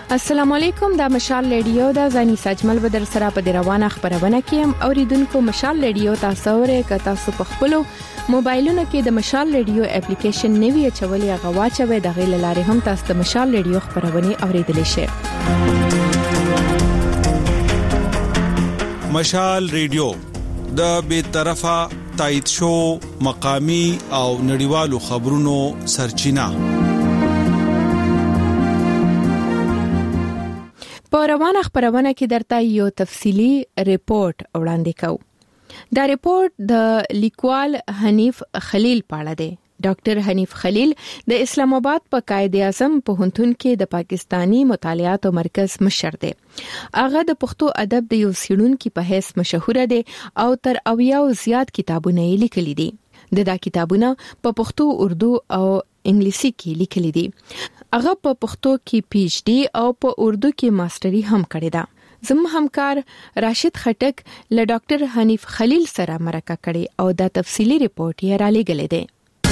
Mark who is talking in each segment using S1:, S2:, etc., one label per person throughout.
S1: السلام علیکم، دا مشال ریډیو دا زنی سجمل بدر سره په روانه خبرونه کیم اوریدونکو. مشال ریډیو تاسو ورې ک تاسو په خپل موبایلونو کې د مشال ریډیو اپلیکیشن نوی چولې غواچوي د غیل لارې هم تاسو د مشال ریډیو خبرونه اوریدلی شئ.
S2: مشال ریډیو د بے طرفه تایید شو مقامی او نړیوالو خبرونو سرچینه.
S1: په روانه خبرونه کې درته یو تفصیلی ریپورت وړاندې کوم. دا ریپورت د لیکوال حنیف خلیل په اړه دی. ډاکټر حنیف خلیل د اسلام آباد په قائد اعظم پوهنتون کې د پاکستانی مطالعاتو مرکز مشر دی. هغه د پښتو ادب د یو څېړونکي په حیث مشهور دی او تر 80 زیات کتابونه یې لیکلي دي. دا کتابونه په پښتو، اردو او انګلیسي کې لیکلي دي. هغه په پښتو کې پی ایچ ډي او په اردو کې ماستري هم کړې ده. زموږ همکار راشد خټک له ډاکټر حنیف خلیل سره مرکه کړې او دا تفصیلی ریپورت یې را لېږلی دی.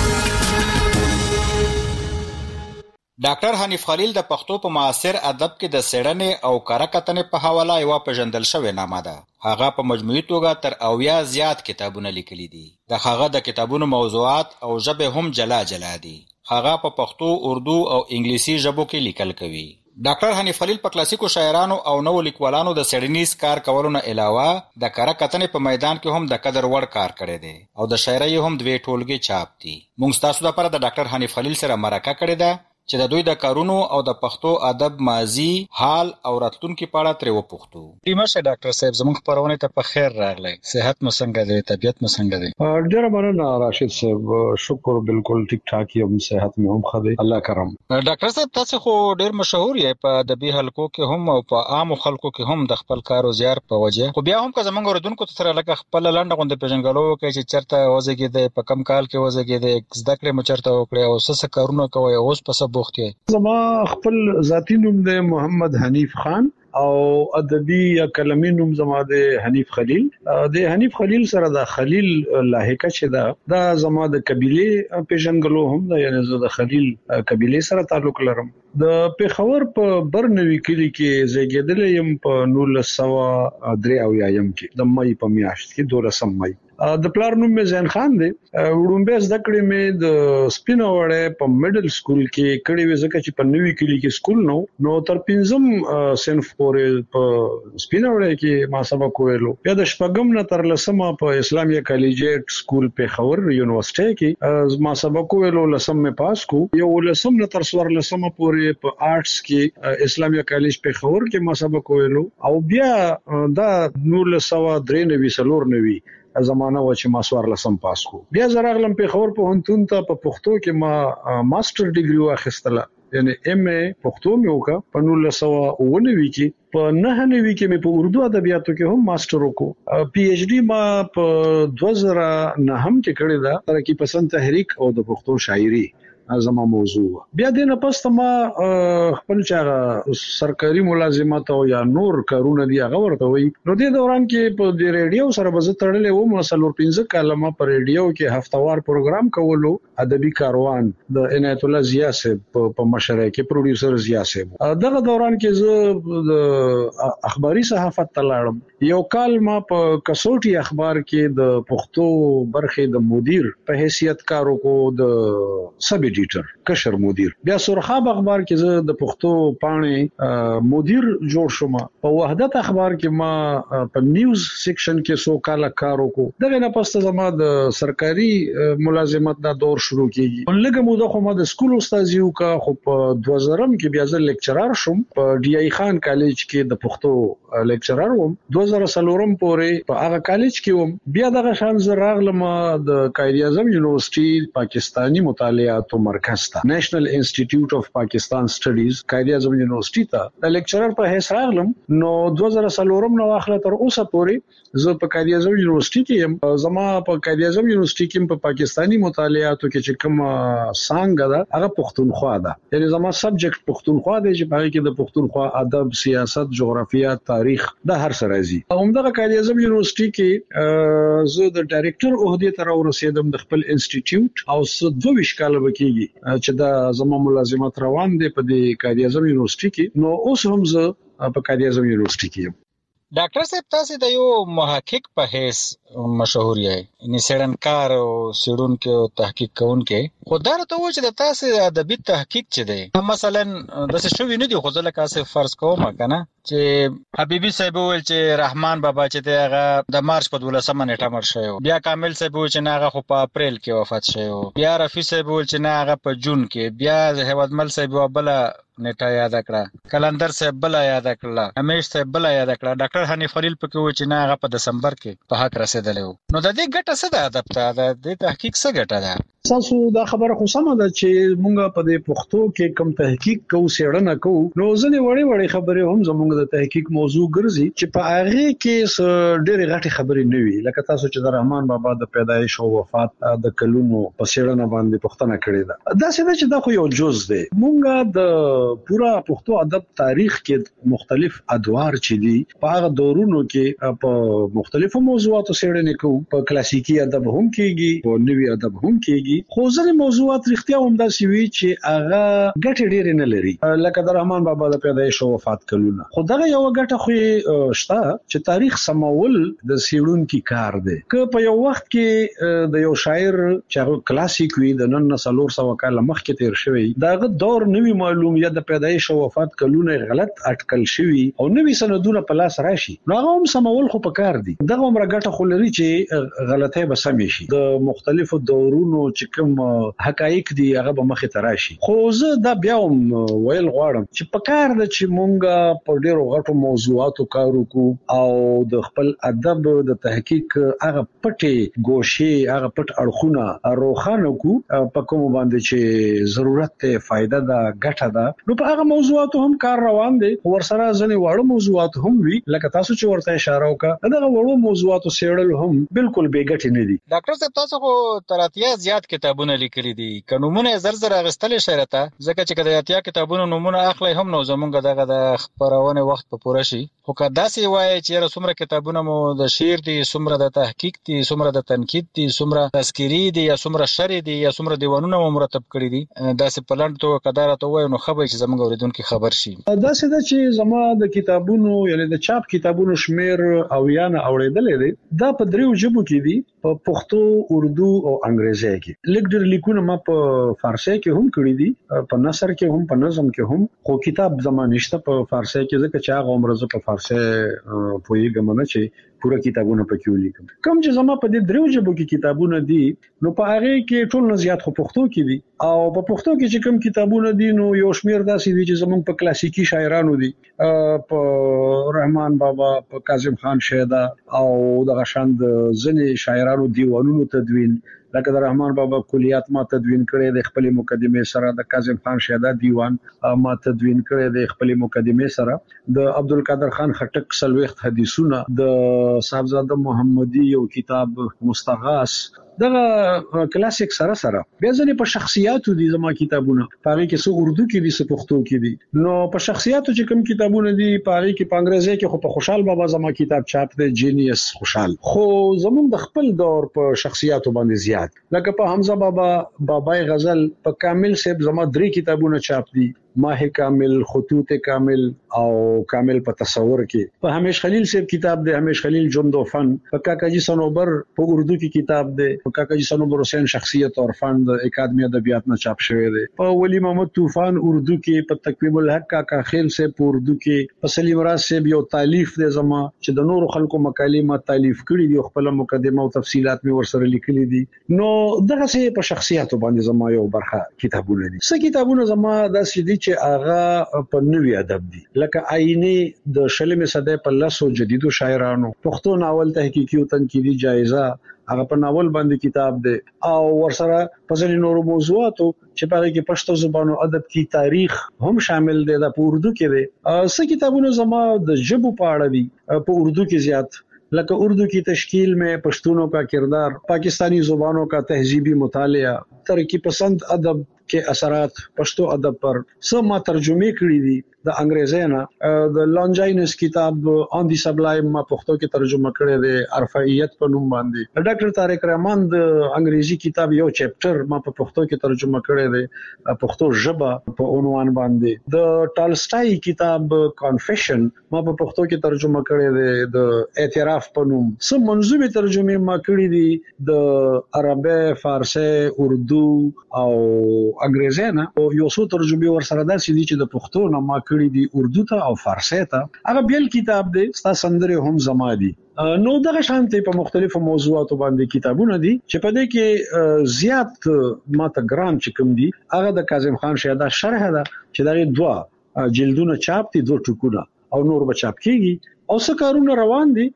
S3: ډاکټر حنیف خلیل د پښتو په معاصر ادب کې د څېړنې او کره کتنې په حواله یو پیژندل شوی نامه ده. هغه په مجموعي توګه تر 80 زیات کتابونه لیکلي دي. هغه د کتابونو موضوعات او ژبه هم جلا دي. هغه په پښتو، اردو او انګلیسي ژبو کې لیکل کوي. ډاکټر حنیف خلیل په کلاسیکو شاعرانو او نوو لیکوالانو د څېړنیز کار کولو نه علاوه د کره کتنې په میدان کې هم د قدر وړ کار کړی دی او د شاعرۍ هم 2 ټولګې چاپ دي. موږ تاسو لپاره د ډاکټر حنیف خلیل سره مرکه کړې ده چې د دوی د کارونو او د پښتو ادب ماضي، حال او راتلونکي په اړه ترې وپوښتو. دیمشه ډاکټر صاحب زموږ خبرونه ته په خیر راغلی. صحت مو څنګه دی؟ طبيعت مو څنګه دی؟
S4: ډېر مننه راشد صاحب، شکر، بالکل ټیک ټاک یم، صحت مې هم ښه دی، الله کرم.
S3: ډاکټر صاحب تاسو خو ډېر مشهور یې په ادبي حلقو کې هم او په عامو خلکو کې هم د خپل کار او زیار په وجه. خو بیا هم که زموږ اوریدونکو سره لکه خپل لنډه غونډه پیژنګلو کوي چې چرته وځګیدې، په کم کال کې وځګیدې، زده کړې مو چرته وکړې او څه کارونه کوي، اوس په څه بوخت یې؟
S4: خپل ذاتی نوم دی محمد حنیف خان او ادبی یا کلمی نوم زما د حنیف خلیل. د حنیف خلیل سره د خلیل لاحقه چې دا زما د قبيله پیژنګلو هم دا، یعنی زه د خلیل قبيله سره تعلق لرم. د پیښور په برنوي کلی کې زیږیدل یم په 1983 کې د مې په میاشت کې 12 مې. د پلار نوم مې زین خان دی. وړومبه زده کړې مې د سپینوړې په میډل سکول کې کړې وې، ځکه چې په نوي کلی کې سکول نو تر 5م صنف پورې په سپینوړې کې ما سبق ویلو. بیا د شپږم نه تر 10مه په اسلامیه کالجیټ سکول پیښور یونیورسيټي کې ما سبق ویلو. 10م مې پاس کو. یو 10م نه تر 14مه پورې په آرټس کې اسلامیه کالج پیښور کې ما سبق ویلو او بیا دا 1993 زمانہ و چې ما 14 پاس کو. بیا زراغلم پیښور پوهنتون ته په پښتو کې ما ماستر ډیګري واخیستله، یعنی ایم ای پښتو مې وکړه په 1999 کې. په 99 کې مې په اردو ادبیاتو کې هم ماستر وکړ. پی ایچ ډي ما په 2009 کې کړی دا، ترقی پسند تحریک او د پښتو شاعري زما موضوع. بیا دینه پسته ما خپل چاغه سرکاري ملازمت او یا نور کارونه دی هغه ورته وي. نو دې دوران کې په دې ریډیو سره بز تړلې و. مسلور 15 کلمه پر ریډیو کې هفتوار پروګرام کولو. ادبي کاروان د عنایت الله ضیا صاحب په مشرۍ کې پروډوسر ضیا صاحب. دغه دوران کې زه د اخباري صحافت تلاړم. یو کال ما په کسوټي اخبار کې د پښتو برخې د مدیر په حیثیت کارو کو، د سب ایډیټر کشر مدیر. بیا سرخاب اخبار کې زه د پښتو پاڼې مدیر جوړ شوم. په وحدت اخبار کې ما په نیوز سیکشن کې 100 کال کار وکړ. دغه نه پسته زما د سرکاري ملازمت دا دور شروع کیږي. لږه موده خو ما د سکول استادي وکړه، خو په 2000 کې بیا زه لیکچرر شوم په ډي ای خان کالج کې د پښتو لیکچرر وم. 2003 پورې په هغه کالج کې وم. بیا دغه شان زه راغلم د قائد اعظم یونیورسيټي پاکستانی مطالعات مرکز ته، نېشنل انسټیټیوټ اف پاکستان سټډیز قائد اعظم یونیورسيټي ته د لیکچرر په حیث راغلم. نو 2003 نو واخله تر اوسه پورې زه په قائد اعظم یونیورسيټي کې یم. زما په قائد اعظم یونیورسيټي کې په پاکستانی مطالعاتو کې چې کوم څنګه ده هغه پښتونخوا ده، یعنی زما سبجیکټ پښتونخوا دی چې په هغه کې د پښتونخوا ادب، سیاست، جغرافیه، تاریخ د هر سره راځي. همدغه قائد اعظم یونیورسيټي کې زه د ډایریکټر عہده ته ورسېدم د خپل انسټیټیوټ او 22 کال وکیږي چې دا زموږ ملازمت روان دي په دې قائد اعظم یونیورسيټي کې. نو اوس هم زه په قائد اعظم یونیورسيټي کې یم.
S3: ډاکټر صاحب تاسو د یو محقق په حیث مشهور یې، یعنی څېړنکار او څېړونکی او تحقیق کوونکی. خو دا راته وایي چې د تاسو ادبي تحقیق چې دی مثلا داسې شوي نه دي، خو زه لکه فرض کوم کنه چې حبیبي صاحب وویل چې رحمان بابا چې دی هغه د مارچ په 12 نیټه مړ شوی، بیا کامل صاحب وویل چې نه هغه خو په اپریل کې وفات شوی، بیا رفیع صاحب وویل چې نه هغه په جون کې، بیا هیوادمل صاحب بل نیټه یاد کړه، کلندر صاحب بل یاد کړه، همیش صاحب بل یاد کړه، ډاکټر حنیف خلیل پکې و چې نه هغه په دسمبر کې په حق رسیدلی و. نو د دې ګټه څه ده؟ ادب ته د دې تحقیق څه ګټه ده؟
S4: تاسو دا خبره خو سمه ده چې مونږ په دې پښتو کې کوم تحقیق کوو، څېړنه کوو، نو ځنې وړې خبرې هم زموږ د تحقیق موضوع ګرځي چې په هغه کې ډېرې غټې خبرې نه وي. لکه تاسو چې د رحمان بابا د پیدایش او وفات د کلونو په څېړنه باندې پوښتنه کړې ده، دا څه ده چې دا خو یو جز دی. مونږ د پورا پښتو ادب تاریخ کې مختلف ادوار چې دي په هغه دورونو کې په مختلفو موضوعاتو څېړنې کوو. په کلاسیکي ادب هم کېږي، په نوي ادب هم کېږي، خو ځینې موضوعات رښتیا هم داسې وي چې هغه ګټې ډېرې نه لري، لکه د رحمان بابا د پیدایش او وفات کلونه. خو دغه یو ګټه خو شته چې تاریخ سمول د څېړونکي کار دی. که په یو وخت کې د یو شاعر چې هغه کلاسیک وي د نن 400 کاله مخکې تیر شوی، داغه دور نوی معلوم یا د پیدایش او وفات کلونه غلط اټکل شوی او نوی سندونه په لاس راشي، نو هغه هم سمول خو په کار دي. دغه عمر ګټه خو لري چې غلطۍ به سمې شي، د مختلفو دورونو چې کوم حقایق دي هغه به مخې ته راشي. خو زه دا بیا هم ویل غواړم چې په کار ده چې مونږ په ډېرو غټو موضوعاتو کار وکړو او د خپل ادب د تحقیق هغه پټې ګوشې، هغه پټ اړخونه روښانه کړو په کوم باندې چې ضرورت ته فائدہ ده، ګټه ده. نو په هغه موضوعاتو هم کار روان دي. ورسره ځنې واړه موضوعات هم وي، لکه تاسو چې ورته اشاره وکړه، دغه وړو موضوعاتو څېړل هم بالکل بې ګټې نه دي.
S3: ډاکټر صاحب تاسو خو تر اتیا زیات کتابونه لیکلي دي، که نومونه زر اخیستلی شئ راته؟ ځکه چې که د اتیا کتابونو نومونه اخلئ هم نو زمونږ دغه د خپرونې وخت په پوره شي. خو که داسې وایي چې یاره څومره کتابونه مو د شعر دي، څومره د تحقیق دي، څومره د تنقید دي، څومره تذکیري دي، یا څومره شرح دي، یا څومره دیوانونه مو مرتب کړي دي، داسې په لنډ توګه که دا راته ووایو نو ښه به چې زموږ اورېدونکي خبر شي.
S4: داسې ده چې زما د کتابونو یعنی د چاپ کتابونو شمیر اویا نه اورېدلې دي. دا په دریو ژبو کې دي، په پښتو، اردو او انګریزي کې. لږ ډېر لیکونه ما په فارسی کې هم کړي دي، په نثر کې هم، په نظم کې هم، خو کتاب زما نشته په فارسی کې، ځکه چې هغه عمر زه په فارسی پوهیږم نه چې پوره کتابونه پکې ولیکم. کوم چې زما په دې دریو ژبو کې کتابونه دي، نو په هغه کې ټول نه زیات خو پښتو کې دي. او په پښتو کې چې کوم کتابونه دي نو یو شمیر داسې دي چې زمونږ په کلاسیکي شاعرانو دي، په رحمان بابا، په کاظم خان شیدا او دغه شاند ځینې شاعرانو دیوانونو تدوین، لکه د رحمان بابا کلیات ما تدوین کړي د خپل مقدمه سره، د کاظم خان شیدا دیوان ما تدوین کړي د خپل مقدمه سره، د عبدالقادر خان خټک سلوخت حدیثونه، د صاحبزاده محمدي یو کتاب مستغاث، دغه کلاسیک سره بیا ځنې په شخصیاتو دي زما کتابونه، په هغه کې څه اردو کې دي څه پښتو کې دي. نو په شخصیاتو چې کوم کتابونه دي په هغه کې په انګریزي کې خو په خوشحال بابا زما کتاب چاپ دی، جینیس خوشحال. خو زموږ د خپل دور په شخصیاتو باندې زیات، لکه په حمزه بابا، بابای غزل، په کامل صاحب زما 3 کتابونه چاپ دي، ماه کامل، خطوط کامل او کامل په تصور کې. په همیش خلیل صاحب کتاب دی، همیش خلیل جند و فن. په کاکاجی صنوبر په اردو کې کتاب دی، په کاکاجی صنوبر حسین شخصیت اور فن د اکادمی ادبیات نه چاپ شوی دی. په ولی محمد طوفان اردو کې، په تقویم الحق کاکا خیل صاحب په اردو کې، په سلیم راز صاحب یو تالیف دی زما چې د نورو خلکو مقالې ما تالیف کړي دي، خپل مقدمه او تفصيلات می ورسره لیکلي دي. نو دغه څه په شخصیاتو باندې زما یو برخه کتابونه دي. څه کتابونه زما داسې دي چې هغه په نوي ادب دي، لکه آینه د شلمې صدې په لاسو جدیدو شاعرانو، پښتو ناول تحقیقي او تنقیدي جایزه هغه په ناول باندې کتاب دی، او ورسره په ځینې نورو موضوعاتو چې په هغه کې پښتو زبانو ادب کی تاریخ هم شامل دی، د اردو کې دی. څه کتابونه زما د ژبو په اړه دي، په اردو کې زیات، لکه اردو کی تشکیل میں پشتونوں کا کردار، پاکستانی زبانوں کا تہذیبی مطالعہ، ترقی پسند ادب کے اثرات پشتو ادب پر، سب ما ترجمه کړی دي. د انګریزي نه د لانجاینس کتاب اون دی سبلایم ما پښتو کې ترجمه کړی دی ارفعیت په نوم باندې. ډاکټر طارق رحمان د انګریزي کتاب یو چپټر ما په پښتو کې ترجمه کړی دی پښتو ژبه په عنوان باندې. د ټالسټای کتاب کنفیشن ما په پښتو کې ترجمه کړی دی د اعتراف په نوم. سم منظومه ترجمه ما کړی دي د عربی، فارسی، اردو او انګریزي نه او یو څو ترجمه ورسره داسې دي چې د پښتو نه ما کړی دي اردو ته او فارسی ته. هغه بیل کتاب دی ستا سندره هم زما دي. نو دغه شانتي په مختلفو موضوعاتو باندې کتابونه دي چې په دې کې زیات ماته ګران چې کوم دي هغه د کاظم خان شهدا شرح ده چې دا دوه جلدونه چاپ دي، دوه ټکونه او نور به چاپ کیږي او څه کارونه روان دي.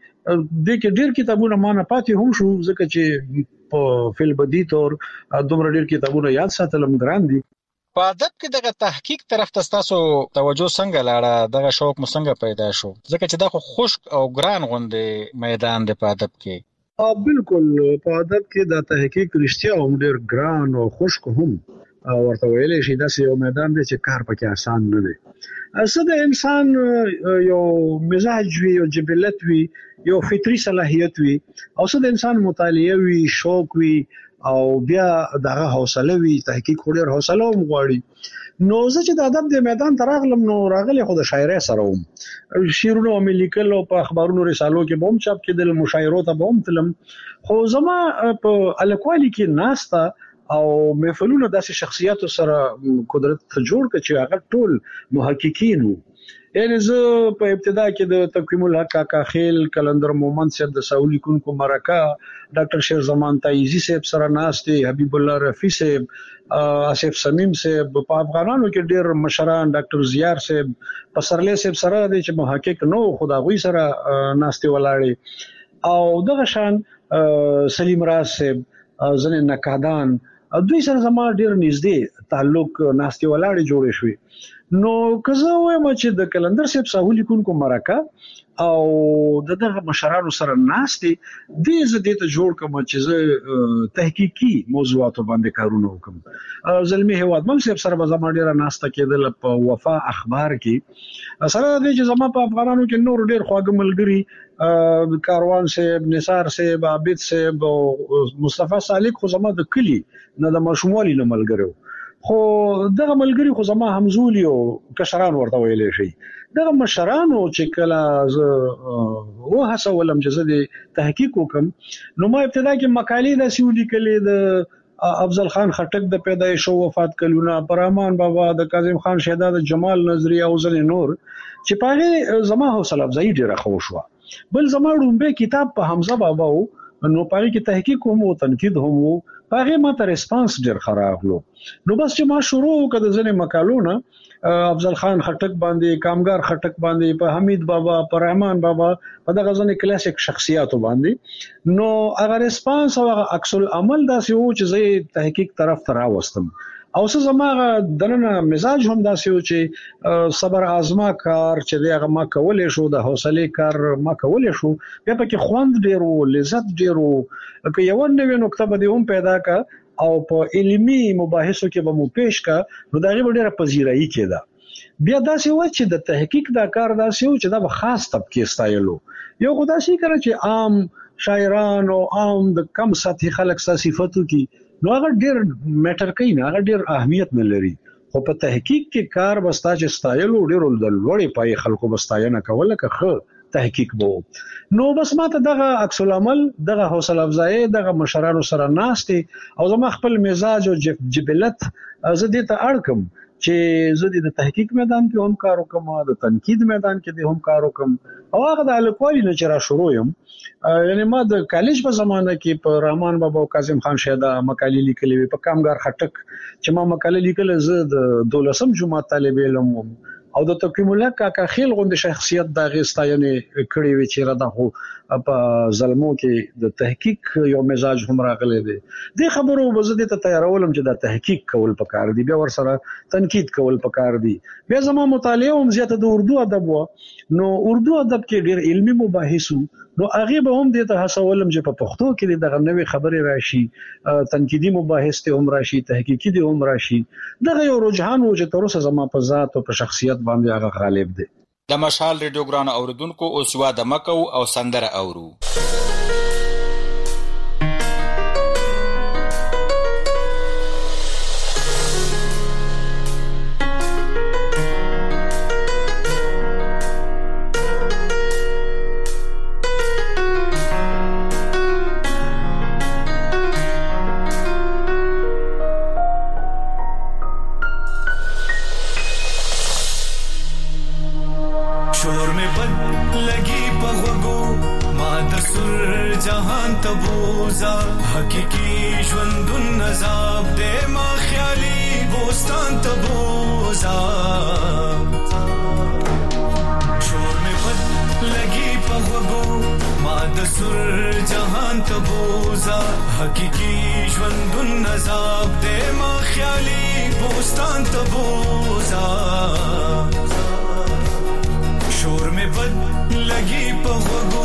S4: د کې ډېر کتابونه ما نه پاتې هم شو ځکه چې په فل بدی تور دومره ډېر کتابونه یاد ساتلم ګران دي.
S3: په ادب کې دغه تحقیق طرف ته تاسو توجه څنګه لاړه؟ دغه شوق مو څنګه پیدا شو؟ ځکه چې دا خو خشک او ګران غوندې میدان دی په ادب کې.
S4: بالکل په ادب کې د تحقیق رښتیا هم ډېر ګران او خشک هم ورته ویلې شي. دا یو میدان دی چې کار پکې آسان نه دی. اصل د انسان یو مزاج وی، یو جبلت وی، یو فطری صلاحیت وی او څه د انسان مطالعه وی، شوق وی او بیا دغه حوصله وی. تحقیق خو ډېر حوصله هم غواړي. نو زه چې د ادب د میدان ته راغلم نو راغلی خو د شاعرۍ سره وم. شعرونه مې لیکل او په اخبارونو رسالو کې به هم چاپ کېدل، مشاعرو ته به هم تلم. خو زما په الکوالي کې ناسته او محفلونه داسې شخصیاتو سره قدرت ته جوړ کړ چې هغه ټول محققین وو. یعنی زه په ابتدا کې د تقویم الحق کاکا خیل، کلندر مومند صاحب د ساولی کونکو مرکه، ډاکټر شیر زمان تایزی صاحب سره ناست، حبیب الله رفیع صاحب، آصف سمیم صاحب، په افغانانو کې ډېر مشران، ډاکټر زیار صاحب، پسرلی صاحب سره د چې محقق نو خداغوی سره ناست ولاړې او دغه شان سلیم راز صاحب، ځنې نقادان، دوی سره زما ډېر نږدې تعلق ناست ولاړې جوړې شوې. نو که زه وایم چې د کلندر صاحب ساولی کونکو مرکه او دغه مشرانو سره ناستې دې زه دې ته جوړ کوم چې زه تحقیقي موضوعاتو باندې کارونه وکم. زلمی هوادمن صاحب سره به زما ډېره ناسته کېدل په وفا اخبار کې. سره دې چې زما په افغانانو کې نور ډېر خواږه ملګري کاروان صاحب، نثار صاحب، عابد صاحب او مصطفی سالک خو زما د کلی نه د مشمولي نه ملګرو. خو دغه ملګری خو زما همزولي او کشران ورته ویلې شي. دغه مشرانو چې کله زه وهڅولم چې زه د تحقیق وکم نو ما ابتدا کې مقالې داسې ولیکلې د افضل خان خټک د پیدایش او وفات کلونه، پرهمان بابا، د کاظم خان شهدا، د جمال نظری او ځنې نور چې په هغه زما حوصله افزایی ډېره ښه وشوه. بل زما ډومبه کتاب په حمزه بابا وو نو په هغې کې تحقیق هم و، تنقید هم و، په هغې ما ته ریسپانس ډېر ښه راغلو. نو بس چې ما شروع وکړه د ځینې مقالو نه افضل خان خټک باندې، کامګار خټک باندې، په حمید بابا، په رحمان بابا، په دغه ځینې کلاسیک شخصیاتو باندې، نو هغه ریسپانس او هغه عکس العمل داسې و چې زه تحقیق طرف ته راوستم. او څه زما دننه مزاج هم داسې و چې صبر آزما کار چې دی هغه ما کولی شو، د حوصلې کار ما کولی شو، بیا پکې خوند ډېر و، لذت ډېر و. که یوه نوې نکته به دې هم پیدا کړه او په علمي مباحثو کې به مو پیش کړه نو د هغې به ډېره پذیرایي کېده. بیا داسې و چې د تحقیق دا کار داسې و چې دا به خاص طبقې ستایلو. یو خو داسې کړه چې عام شاعران او عام د کم سطحي خلک ستا صفتو کې نو هغه ډېر میټر کوي نه، هغه ډېر اهمیت نه لري. خو په تحقیق کې کار به ستا چې ستایلو ډېرو د لوړې پایې خلکو به ستاینه کوله که ښه تحقیق به و. نو بس ما ته دغه عکس العمل، دغه حوصله افزایي، دغه مشرانو سره ناستې او زما خپل مزاج او جبلت زه دې ته اړ کړم چې زه د تحقیق میدان کې هم کار وکم، د تنقید میدان کې هم کار وکم او هغه د الکوالي نه چې را شروع یم. یعنی ما د کالج په زمانه کې په رحمان بابا او کاظم خان شهدا مقالې لیکلې وې، په کامګار خټک چې ما مقالې لیکله، زه د 12م جماعت طالب علم وم او د تقویم الحق کاکا خیل غوندې شخصیت د هغې ستاینې کړې وې چې دا خو په زلمو کې د تحقیق یو مزاج هم راغلی دی. دې خبرو به زه دې ته تیارولم چې دا تحقیق کول پکار دي، بیا ورسره تنقید کول پکار دي. بیا زما مطالعه هم زیاته د اردو ادب وه، نو اردو ادب کې ډېر علمي مباحث نو هغه به هم د ته هڅولم چې په پښتو کې دغه نوې خبرې راشي، تنقیدي مباحث ته هم راشي، تحقیقي دي هم راشي. دغه یو رجحان و چې تر اوسه زما په ذات او په شخصیت باندې هغه غالب دی.
S3: د مشال ریډیو ګران اوریدونکو اوس واده مکو او سندره اورو.
S5: حقیقی ژوندون نزاب دې ما خیالي بوستان ته بوزا شور مې بد لګي په غوږو ما د سر جهان ته بوزا حقیقی ژوندون نزاب دې ما خیالي بوستان ته بوزا شور مې بد لګي په غوږو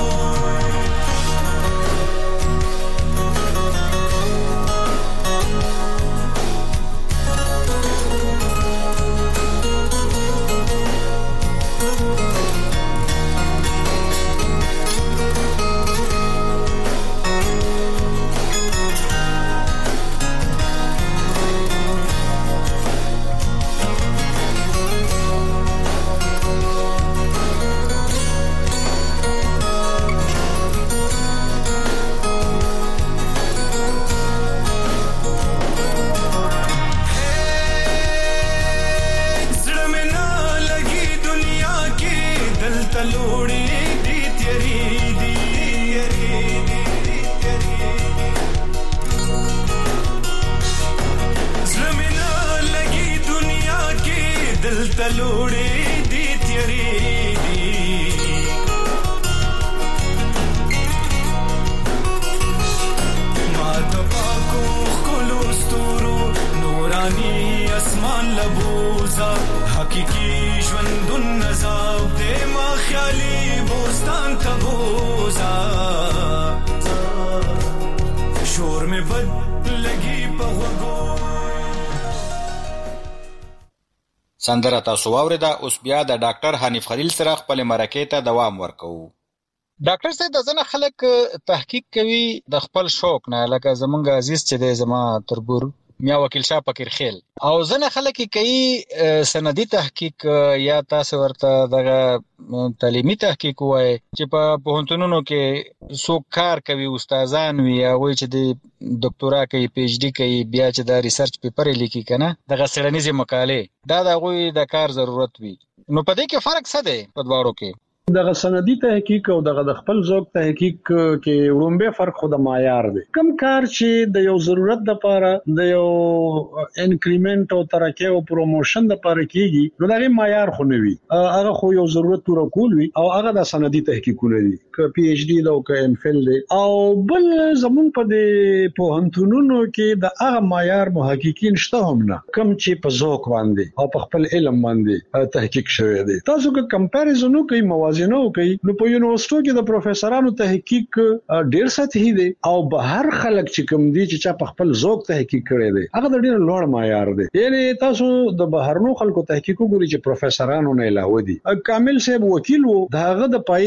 S5: حقیقی ژوندون نزاب دې ما خیالي بوستان ته بوزا شور مې بد لګي په غوږو.
S3: سندره تاسو واوریده. اوس بیا د ډاکټر حنیف خلیل سره خپل مرکې ته دوام ورکوو. ډاکټر صاحب د ځنه خلک تحقیق کوي د خپل شوق نه، لکه زمونږ عزیز چې دی زما تربور میا وکیل شاه فقیر خیل، او ځنه خلک کوي سندي تحقیق یا تاسو ورته دغه تعلیمي تحقیق وای چې په پوهنتونونو کې څوک کار کوي، استادان وي، هغه چې د ډاکټورا کوي، پی ایچ ډي کوي، بیا چې دا ریسرچ پیپر لیکي کنه دغه سړنیزه مقاله دا دغه د کار ضرورت وي. نو په دې کې فرق څه دی په دواړو کې؟
S4: دغه سندي تحقیق او دغه د خپل ذوق تحقیق کې وړومبه فرق خو د معیار دی. کم کار چې د یو ضرورت د لپاره د یو انکریمنت او ترقی او پروموشن د لپاره کیږي نو دغه معیار خو نه وي، هغه خو یو ضرورت پوره کول وي او هغه د سندي تحقیقونه دي، ک پی ایچ ډي او ک ام فل دي. او بل زمون په دې پوهنتونونو کې د هغه معیار محققین شته هم نه، کم چې په ذوق باندې او په خپل علم باندې تحقیق شوی دی. تاسو که کمپیریزن کوئ موازنه کوي نو په یونیورسيټو کې د پروفیسورانو تحقیق ډیر سطحي دي او بهر خلک چې کوم دي چې په خپل ذوق تحقیق کړي دي هغه ډیر لوړ معیار دي. یعنی تاسو د بهرنو خلکو تحقیق وګورئ چې پروفیسورانو نه علاوه دي. کامل صاحب وکیل وو، داغه د پای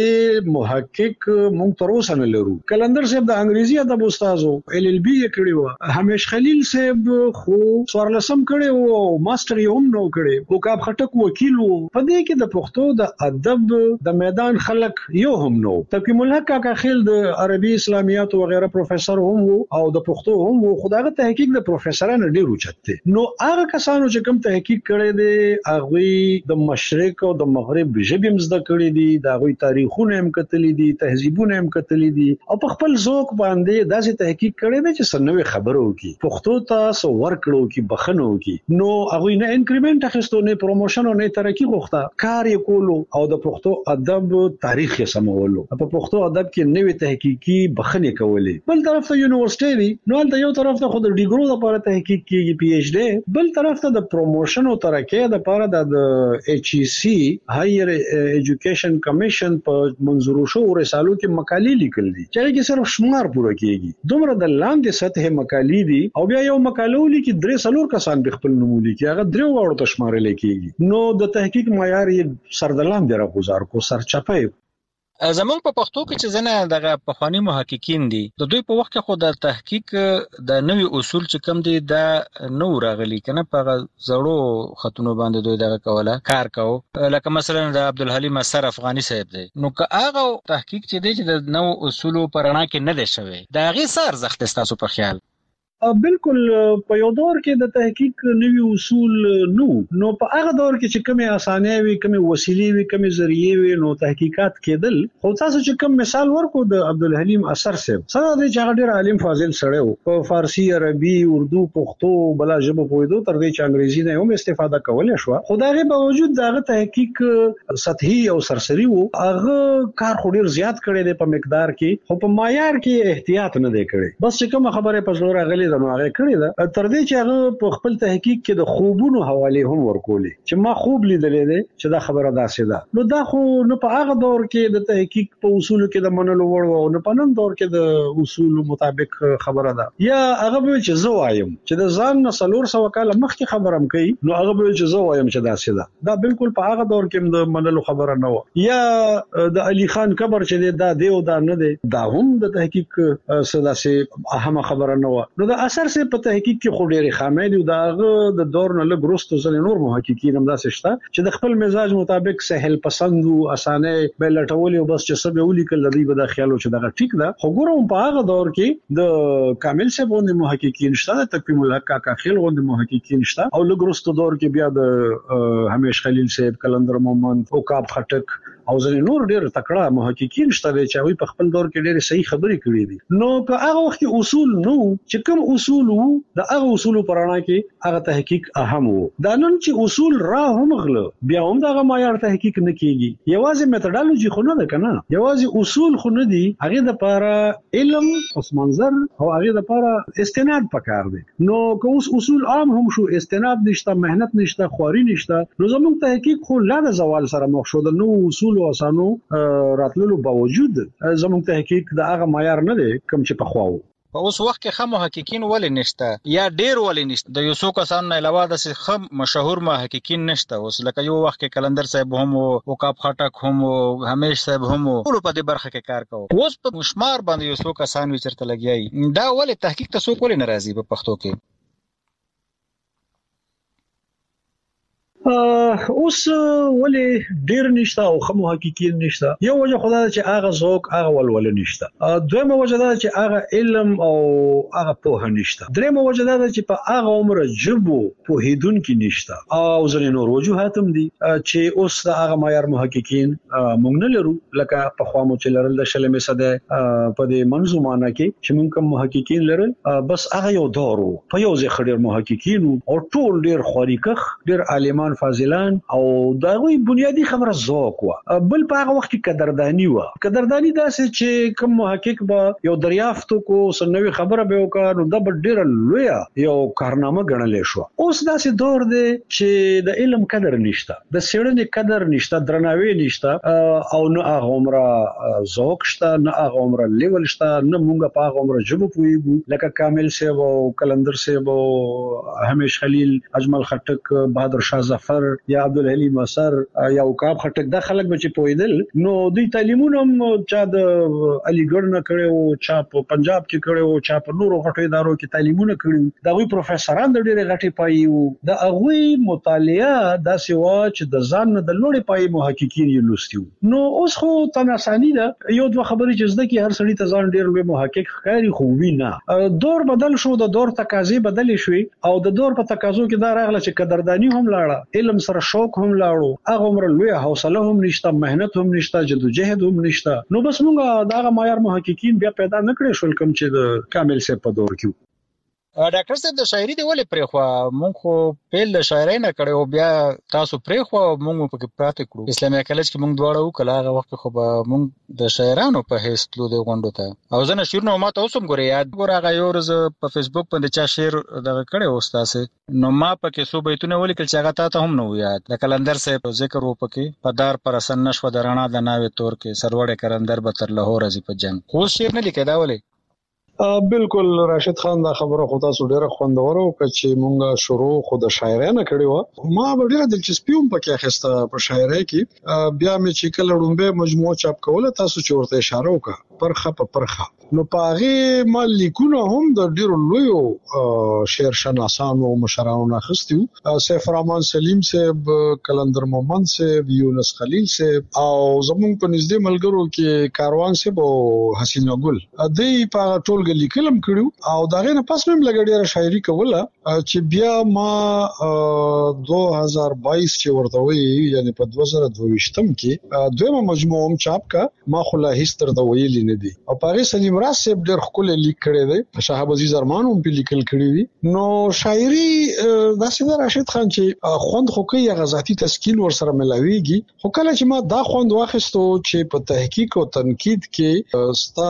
S4: محقق مونږ تر اوسه نه لرو. کلندر صاحب د انګریزي ادب استاد وو، ال ال بي یې کړی وو. همیش خلیل صاحب خو سوارلسم کړی وو او ماستر یې هم نو کړی. وکاب خټک وکیل وو. په دې کې د پښتو د ادب د میدان خلک یو هم نو. تقیم الحق کاکا خیل د عربي اسلامیات او غیره پروفیسور هم وو او د پښتو هم وو. خدایغه تحقیق د پروفیسورانو ډیر اوچت دي. نو هغه کسانو چې کوم تحقیق کړي دي هغه د مشرق او د مغرب ژبې مزده کړي دي، د هغه تاریخونه هم کتلي دي، تهذیبونه هم کتلي دي او په خپل ذوق باندې داسې تحقیق کړي دي چې سنوي خبرو کی پښتو ته سو ورکړو کی بخنو کی. نو هغه نه انکریمنت اخیستو، نه پروموشن او نه ترقی غوښته، کار یې کولو او د پښتو ادب تاریخ یې سمولو په پښتو ادب کې نوې تحقیقي بخنه کولې بل طرف ته یونیورسيټي دی نو د یو طرف ته خود ډیګرو لپاره تحقیق کیږي پی ایچ ډی بل طرف ته د پروموشن او ترقې لپاره د ایچ ای سی هایر ایجوکیشن کمیشن په منظور شو رسالو کې مقالې لیکل دي چې کې صرف شمار پوره کیږي دومره د لاندې سطح مقالې دي او بیا یو مقاله لیکي درې څلور کسان به خپل نوم لیکي هغه درې وړو ته شمارل کیږي نو د تحقیق معیار یې سردلان دی راغوزار کو سرچپه
S3: زمونږ په پښتو کې چې زنه دغه پخوانی محققین دي د دوی په وخت کې خو د تحقیق د نوي اصول چې کوم دي د نو راغلي کنه په زړو خطونو باندې دوی دغه کوله کار کوو لکه مثلا د عبدالحلیم اثر افغاني صاحب دی نو که هغه تحقیق چې دی چې د نو اصول په رڼا کې نه دی شوی دا غي سر زخت تاسو په خیال
S4: بالکل په یو دور کې د تحقیق نوي اصول نو په هغه دور کې چې کومه اسانه وي کومه وسیلې وي کومه ذریعہ وي نو تحقیقات کېدل خو تاسو چې کوم مثال ورکو د عبدالحلیم اثر صاحب سره د چې ډېر عالم فاضل سره وو په فارسی عربي اردو پښتو بلا ژبه پوهیدو تر دې چې انګریزي نه هم استفاده کولای شو خدای به باوجود دغه تحقیق سطحي او سرسري وو هغه کار خو ډېر زیات کړی دی په مقدار کې خو په معیار کې احتیاط نه دی کړی بس چې کوم خبره په زور غلي د نو هغه کړی دا تر دې چې هغه په خپل تحقیق کې د خوبونو حواله هم ورکولې چې ما خوب لیدلې ده چې دا خبره داسې ده نو دا خو نو په هغه دور کې د تحقیق په اصولو کې د منلو وړ او نو په نن دور کې د اصولو مطابق خبره ده یا هغه به چې زه وایم چې د ځان نسلور سو کال مخکې خبرم کوي نو هغه به چې زه وایم چې داسې ده دا بالکل په هغه دور کې د منلو خبره نه و یا د علي خان قبر چې دا دی او دا نه دی دا هم د تحقیق سداسه اهمه خبره نه و نو د اثر سره په تحقیق کې خو ډېری خامې دي داغه د دور نه لږ وروسته ځل نور محققین هم داسې شته چې د خپل مزاج مطابق سهل پسند او اسانه به لټول او بس چې سبه ولیکل د دې به خیالو چې دغه ټیک ده خو ګورم په هغه دور کې د کامل صاحب غوندي محققین شته د تقویم الحق کا خیل غوندي محققین شته او لږ وروسته دور کې بیا د همیش خلیل صاحب کلندر مومند او کاب خټک او ځنې نور ډېر تکړه محققین شته چې هغه په خپل دور کې ډېر صحیح خبرې کړې دي نو په هغه وخت کې اصول نو چې کوم اصول وو د هغه اصول په رڼا کې هغه تحقیق اهم وو دا نن چې اصول را هم غله بیا هم دا معیار تحقیق نه کیږي یوازې میتودولوژي خو نه ده کنه یوازې اصول خو نه دي هغه د لپاره علم اوس منظر او هغه د لپاره استناد پکار دي نو که اوس اصول عام هم شو استناد نشته مهنت نشته خواري نشته نو زموږ تحقیق خو لا د زوال سره مخ شو د نو اصول او اسانو راتللو باوجود زموږ تحقیق د هغه معیار نه دی کوم چې په خواو
S3: په اوس وخت کې خام محققین ولې نشته یا ډیر ولې نشته د یو څو کسانو نه علاوه د خام مشهور محققین نشته اوس لکه یو وخت کې کلندر صاحب هم او کاب خټک هم او همیش صاحب هم ټول په دې برخه کې کار کوي اوس په مشمار باندې یو څو کسان وچرته لګیای دا ولې تحقیق ته څوک ولې ناراضي په پښتو کې
S4: اوس ولې ډیر نشته او خمو محققین نشته یو وجه خدای چې هغه ذوق هغه ولول نشته دویمه وجه دا چې هغه علم او هغه په نشته دریمه وجه دا چې په هغه عمر جبو په هیدون کې نشته او ځینې نور وجوهات هم دي چې اوس هغه معیار محققین مونږ نه لرو لکه په خوا مو چې لرل د شلمې صده په دې منظومانه کې چې مونږ کوم محققین لرل بس هغه یو دور په یو ځای خډیر محققین او ټول ډیر خاریکخ ډیر عالمان فاضلان او دغه بنیادی خبره ذوق و بل په هغه وخت کې قدردانی داسې چې کوم محقق به یو دریافت کو سنوي خبره به وکړ نو د ډیر لوی یو کارنامه ګڼل شو اوس داسې دور دی چې د علم قدر نشته د سیړنې قدر نشته درناوی نشته او نه هغه عمره ذوق شته نه هغه عمره لیول شته نه مونږه په هغه عمره جبو پويګو لکه کامل صاحب او کلندر صاحب او همیش خلیل اجمل خټک بهادر شاه ظفر یا عبدالحلیم اثر یا وکاب خټک دا خلک به چې پویدل نو دوی تعلیمونه چا د علیګړ نه کړو چا په پنجاب کې کړو چا په نورو غټو ادارو کې تعلیمونه کړو دا وی پروفیسوران د ډېر غټي پایو دا هغه مطالعه د سیوا چې د ځان د لوړې پای محققین یې لوستیو نو اوس خو تناسانی دا یو دوه خبرې چې زده کې هر سړی ته ځان ډېر لوی محقق ښکاری خو وینا دور بدل شو د دور تقاضې بدل شوې او د دور په تقاضو کې دا راغله چې قدردانی هم لاړه علم سره شوق هم لاړو هغه عمر لوی حوصله هم نشته مهنت هم نشته جدوجہد هم نشته نو بس موږ دا معیار محققین بیا پیدا نکړې شول کوم چې د کامل سے په دور کې
S3: ډاکټر صاحب د شاعري دی ولې پرېخوا مونږ خو پیل د شاعرۍ نه کړو بیا تاسو پرېخوا مونږ په کې پراته کړو اسلامي کالج کې مونږ دواړه وکړه هغه وخت خو به مونږ د شاعرانو په حیث تلو د غونډو ته او زه نشورونه ماته اوس هم ګورې یاد ګوره هغه یو ورځ په فیسبوک باندې چا شعر دغه کړی و ستاسې نو ما پکې څو بیتونه ولیکل چې هغه تا ته هم نه و یاد د کلندر صاحب ذکر و پکې په دار پر اثر نشوه د رڼا د ناوې تور کې سروړې کلندر به تر لاهور ځي په جنګ خو شعر نه لیکي دا ولې
S4: بالکل راشد خان دا خبره خو تاسو ډیره خوندوره او چې مونږه شروع خو د شاعرۍ نه کړی و ما ډیره دلچسپي هم پکې اخیسته په شاعرۍ کې بیا مې چې کله ډومبه مجموعه چاپ کوله تاسو چې ورته اشاره وکړه پرخه په پرخه نو پاغه ما لیکونه هم د ډیرو لویو شعر شناسانو او مشرانو نه خستیو سیف الرحمن سلیم صاحب کلندر مومند صاحب یونس خلیل صاحب او زمونږ په نږدې ملګرو کې کاروان صاحب او حسینه ګل دوی په ټول لیکلم کړو او داغه نه پس مې لګړې شاعري کوله چې بیا ما 2022 چې ورته وی یعنی په 2022م کې دویمه مجموعه هم چاپ کا ما خلا هیستر د ویل نه دي او پاره سلیم راز صاحب ډېر خپل لیک کړی دی شهاب عزیز ارمان هم په لیکل کړی وي نو شاعري داسې د راشد خان چې خوند خو کوي غزاتی تسکین ور سره ملاويږي خو کله چې ما دا خوند واخیستو چې په تحقیق او تنقید کې ستا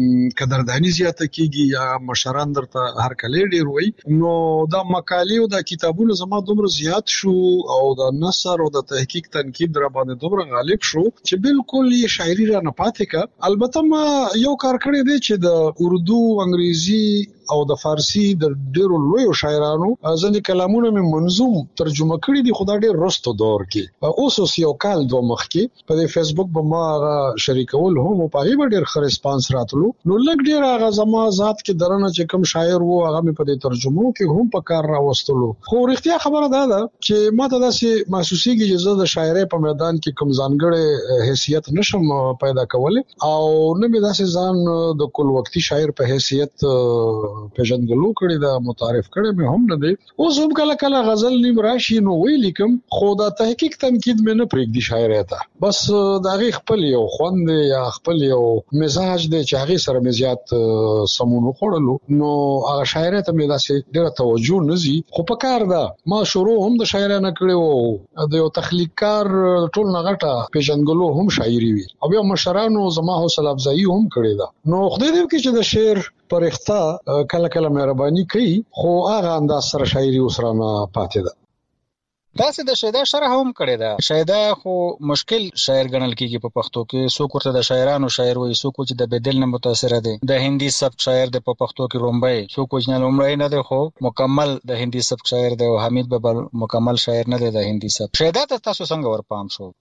S4: قدردانی زیات کیږي یا مشران درته هر کله ډیر وای نو دا مقالې او دا کتابونه زما دومره زیات شو او دا نثر او د تحقیق تنقید را باندې دومره غالب شو چې بالکل یې شاعري را نه پاتې کا البته ما یو کار کړی دی چې د اردو انګریزي او د فارسی د ډیرو لویو شاعرانو ځنې کلامونه مې منظوم ترجمه کړي دي خدای ډیر رستو دور کې اوس یو کال دوه مخ کې په فیسبوک به ما شریکول هم په غیبه ډیر ښه ریسپانس راتلو نو لګ ډیر هغه زما ذات کې درنه چې کوم شاعر وو هغه مې په دې ترجمو کې هم په کار راوستلو خو رښتیا خبره ده چې ما ته داسې محسوسيږي چې زه د شاعرۍ په میدان کې کوم ځانګړی حیثیت نشم پیدا کولای او نه مې داسې ځان د کل وختي شاعر په حیثیت پیژندګلو کړی دا متعارف کړی مې هم نه دی اوس هم کله کله غزل نیم راشي نو وی لیکم خو دا تحقیق تنقید مې نه پرېږدي شاعرۍ ته بس دا غي خپل یو خوند یا خپل یو مزاج دی چې هغه سره مې زیات سمون خوړلو نو هغه شاعرۍ ته مې داسې ډېر توجه نزي خو په کار ده ما شروع هم د شاعرۍ نه کړو د یو تخلیقکار ټول نغټه پیژندګلو هم شاعري وي او بیا مشرانو زما حوصله افزایی هم کړی ده نو خدای دې وکړي چې د شعر پرختا کله کله مهرباني کوي خو هغه انداز سره شاعري وسره نه پاتې ده
S3: تاسو د شیدا شرح هم کړی دا شیدا خو مشکل شاعر ګڼل کیږي په پښتو کې څوک ورته د شاعرانو شاعر وایي څوک چې د بدل نه متاثر دي د هندي سبک شاعر د په پښتو کې رومبای څوک چې نه لومړی نه دی خو مکمل د هندي سبک شاعر دی او حمید بابا مکمل شاعر نه دی د هندي سبک شیدا ته تاسو څنګه ورپام شو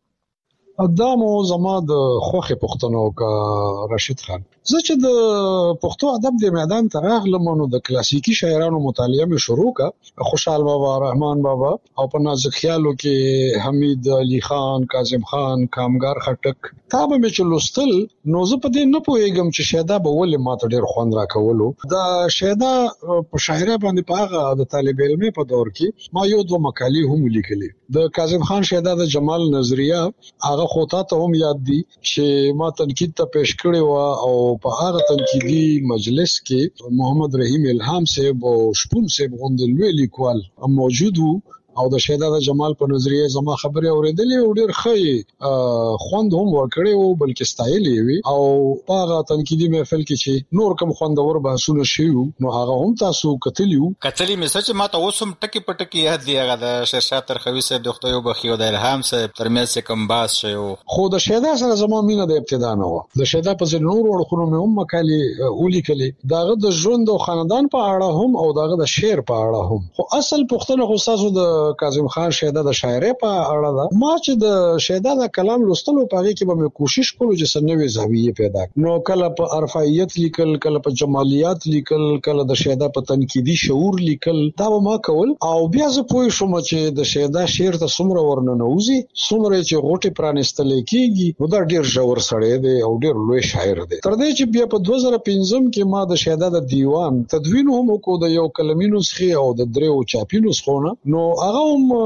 S4: ادمو زما د خوخه پښتنو کا راشد خان زه چې د پښتو ادب د میدان ته راغلم نو د کلاسیکی شاعرانو مطالعه مې شروع کا خوشحال بابا رحمان بابا او په نازک خیالو کې حمید علي خان کاظم خان کامګار خټک تا به مې چلوستل نو زه په دې نه پوهیږم چې شیدا به ولې ماته ډیر خوند راکولو دا شیدا په شاعرۍ باندې په هغه د طالب علم په دور کې ما یو دوه مقالې هم لیکلې د کاظم خان شیدا د جمال نظریه هغه خو ته هم یاد دي چې ما تنقید ته پیش کړی و او په هغه تنقیدي مجلس کې محمد رحیم الهام صاحب او شپون صاحب غوندل ویل لیکوال موجود وو او د شیدا د جمال په نظریه زما خبره اوریدلې او ډیر ښه خوند هم ورکړی او بلکې ستایلې وي او هغه تنقیدي محفل کې چې نور کوم خوندور بحثونه شیو نو هغه هم تاسو کتلیو
S3: مې سچ ما ته اوسم ټکی پټکی یاد دی هغه د شیرشاه ترخوي صاحب د خدای وبخي او د الهام صاحب ترمنځ کوم باس شیو
S4: خو د شیدا سره زما مینه د ابتدا نه و د شیدا په ځینو نور ورخونو مې هم مقالې ولیکلې داغه د ژوند او خاندان په اړه هم او داغه د شعر په اړه هم خو اصل پښتنه خو تاسو د کاظم خان شیدا د شاعرۍ په اړه ده ما چې د شیدا د کلام لوستلو په هغه کې به مې کوشش کولو چې سنوي زاویه پیدا نو کله په ارفعیت لیکل کله په جمالیات لیکل کله د شیدا په تنقیدي شعور لیکل دا ما کول او بیا زه پوه شوم چې د شیدا شعر ته څومره ورننوزي څومره چې غوټي پرانستل کېږي نو دا ډیر ژور سړی دی او ډیر لوی شاعر دی تر دې چې بیا په 2015 کې ما د شیدا د دیوان تدوین هم کو د یو کلمینو څخه او د دریو چاپینو څخه نو هغه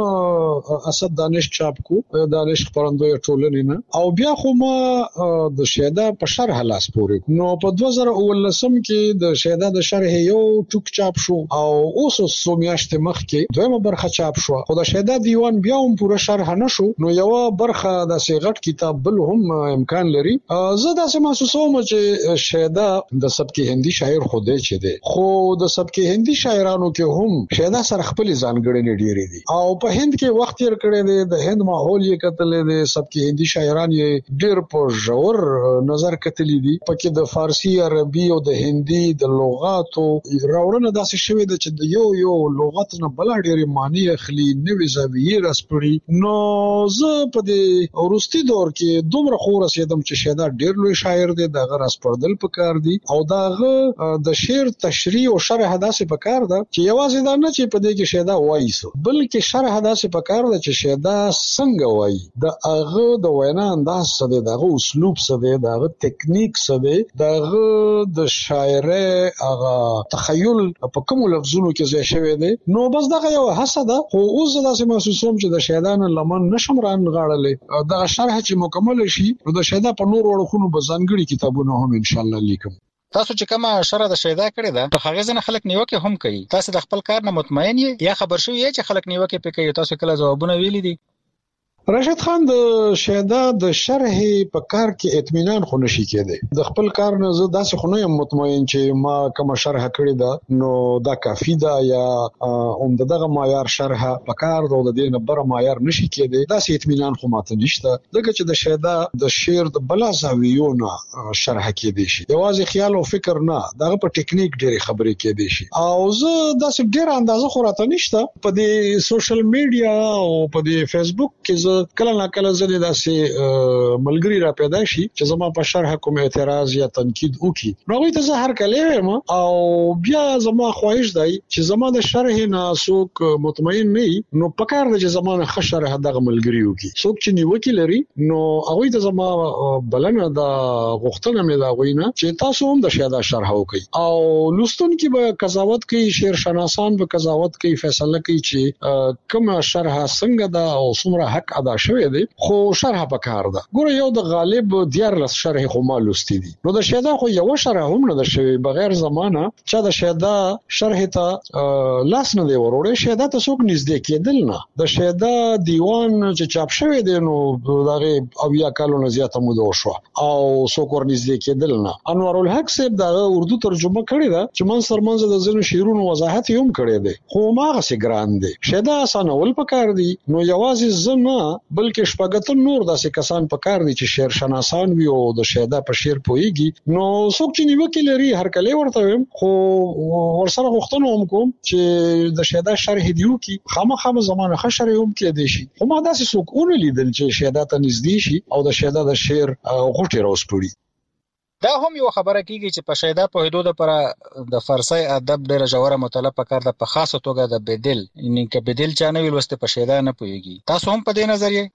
S4: هم اسد دانش چاپ کو دانش خبرندوی ټولنې نه او بیا خو ما د شهدا په شرح لاس پورې نو په 2019 کې د شهدا د شرح یو ټوک چاپ شو او اوس سومیاشت مخ کې دویمه برخه چاپ شو خو د شهدا دیوان بیا هم پوره شرح نشو نو یو برخه د سیغټ کتاب بل هم امکان لري زه داسې محسوسوم چې شهدا د سبکی هندي شاعر خوده چي دي خو د سبکی هندي شاعرانو کې هم شهدا سره خپل ځانګړنې ډېرې دي او په هند کې وخت تیر کړی دی د هند ماحول یې کتلې دي سبکی هندي شاعران یې ډېر په ژور نظر کتلې دي پکې د فارسی عربي او د هندي د لغاتو راوړنه داسې شوې ده چې د یو لغت نه بل ډېرې معنی اخلي نوې زاویې راسپړي نو زه په دې وروستي دور کې دومره خو رسیدم چې شهدا ډېر لوی شاعر دی دغه راسپړدل پکار دی او دغه د شعر تشریح او شرح داسې پکار ده چې یوازې دا نه چې په دې کې شهدا وایي بلکې شرح داسې پکار ده چې شهدا څنګه وایي د هغه د وینا انداز څه دی دغه اسلوب څه دی دغه ټیکنیک څه دی دغه د شاعر هغه تخیل په کوم لفظونو کې ځای شوی دی نو بس دغه یو حسد خو اوس داسې محسوسوم چې د شهدا نه لمن نشم رانغاړلې دغه شرح چې مکمل شي نو د شهدا په نور وړخونو به ځانګړي کتابونه هم ان شاء الله لیکم
S3: تاسو چې کومه شرح د شهدا کړې ده په هغه ځنه خلک نیوکه هم کوي تاسو د خپل کار نه مطمئن یې یا خبر شوی یې چې خلک نیوکه پکې تاسو کله جوابونه ویلي دي
S4: راشد خان د شهدا د شرح په کار کې اطمینان خو نشي کېده د خپل کار نه زه داسې خو نه یم مطمئن چې ما کوم شرح کړی ده نو دا کافی ده یا دغه معیار شرح په کار د دې نه بر معیار نشي کېده داسې اطمینان خو ماته نشته دغه چې د شهدا د شعر د بلا زاویونه شرح کېدی شي یوازې خیال او فکر نه دغه په ټیکنیک ډېری خبرې کېدی شي او زه داسې ډېر اندازه خو راته نشته په دې سوشل میډیا او په دې فیسبوک کې کله نه کله زه داسې ملګری را پیدا شي چې زما په شرح کوم اعتراض یا تنقید وکي نو غوښته زه هر کله یم او بیا زما خواهش دی چې زما د شرح نه څوک مطمئن نه نو پکار دی چې زما نه ښه شرح دغه ملګری وکي څوک چې نیوکي لري نو هغه ته زما بلنه د غوښتنه مې دا غوینه چې تاسو هم د شهدا شرح وکي او لوستونکو به قضاوت کوي شعر شناسان به قضاوت کوي فیصله کوي چې کومه شرح څنګه ده او څومره حق ادا شوی دی خو شرح پکار ده ګوره یو د غالب دیارلس شرح خو مالوستی دي نو د شهدا خو یو شرح هم نه ده شوی بغیر زمانہ چې د شهدا شرح ته لاس نه دی وروړي شهدا ته څوک نږدې کېدل نه د شهدا دیوان چې چاپ شوی دی نو دغه او یا کالو نه زیاته موده شو او څوک ور نږدې کېدل نه انور الحق صاحب دغه اردو ترجمه کړی ده چې من سرمنځ د زینو شعرونو وضاحت هم کړی دی خو ماغه سي ګران دی شهدا اسانول پکار دی نو یوازې زما بلکې شپږتن نور داسې کسان پکار دي چې شعر شناسان وي او د شهدا په شعر پويږي نو څوک چې نیوکه لري هر کله ورته خو ورسره غوښتنه هم کوم چې د شهدا شرح دیو کی خامخا زمانه ښه شرح هم کې دي شي خو ما داسې څوک اون لیدل چې شهدا ته نږدې شي او د شهدا د شعر غوټي راوسپړي
S3: دا هم یو خبره کیږي چې په شهدا په حدود لپاره د فارسی ادب ډیره ژوره مطالعه پکار ده په خاصه توګه د بدل یعنی کې بدل چا نه ویل وسته په شهدا نه پويږي تاسو هم په دې نظریه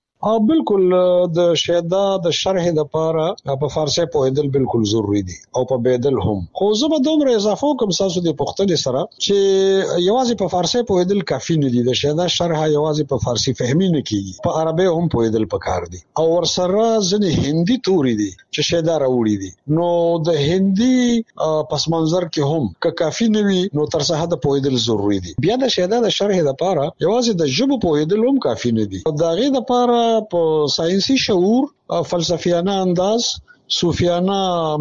S4: بالکل د شهدا د شرح د لپاره په فارسی پوهیدل بالکل ضروری دي او په بدل هم خو زه به دومره اضافه کوم تاسو د پښتني سره چې یوازې په فارسی پوهیدل کافي نه دي د شهدا شرح یوازې په فارسی فهمي نه کیږي په عربي هم پوهیدل پکار دي او ورسره ځنې هندي توري دي چې شهدا راوړي دي نو د هندي پس منظر کې هم که کافي نه وي نو تر څه حد پوهیدل ضروری دي بیا د شهدا د شرح د لپاره یوازې د ژبه پوهیدل هم کافي نه دي دا غي د لپاره په ساينسي شعور فلسفیانه انداز صوفیانه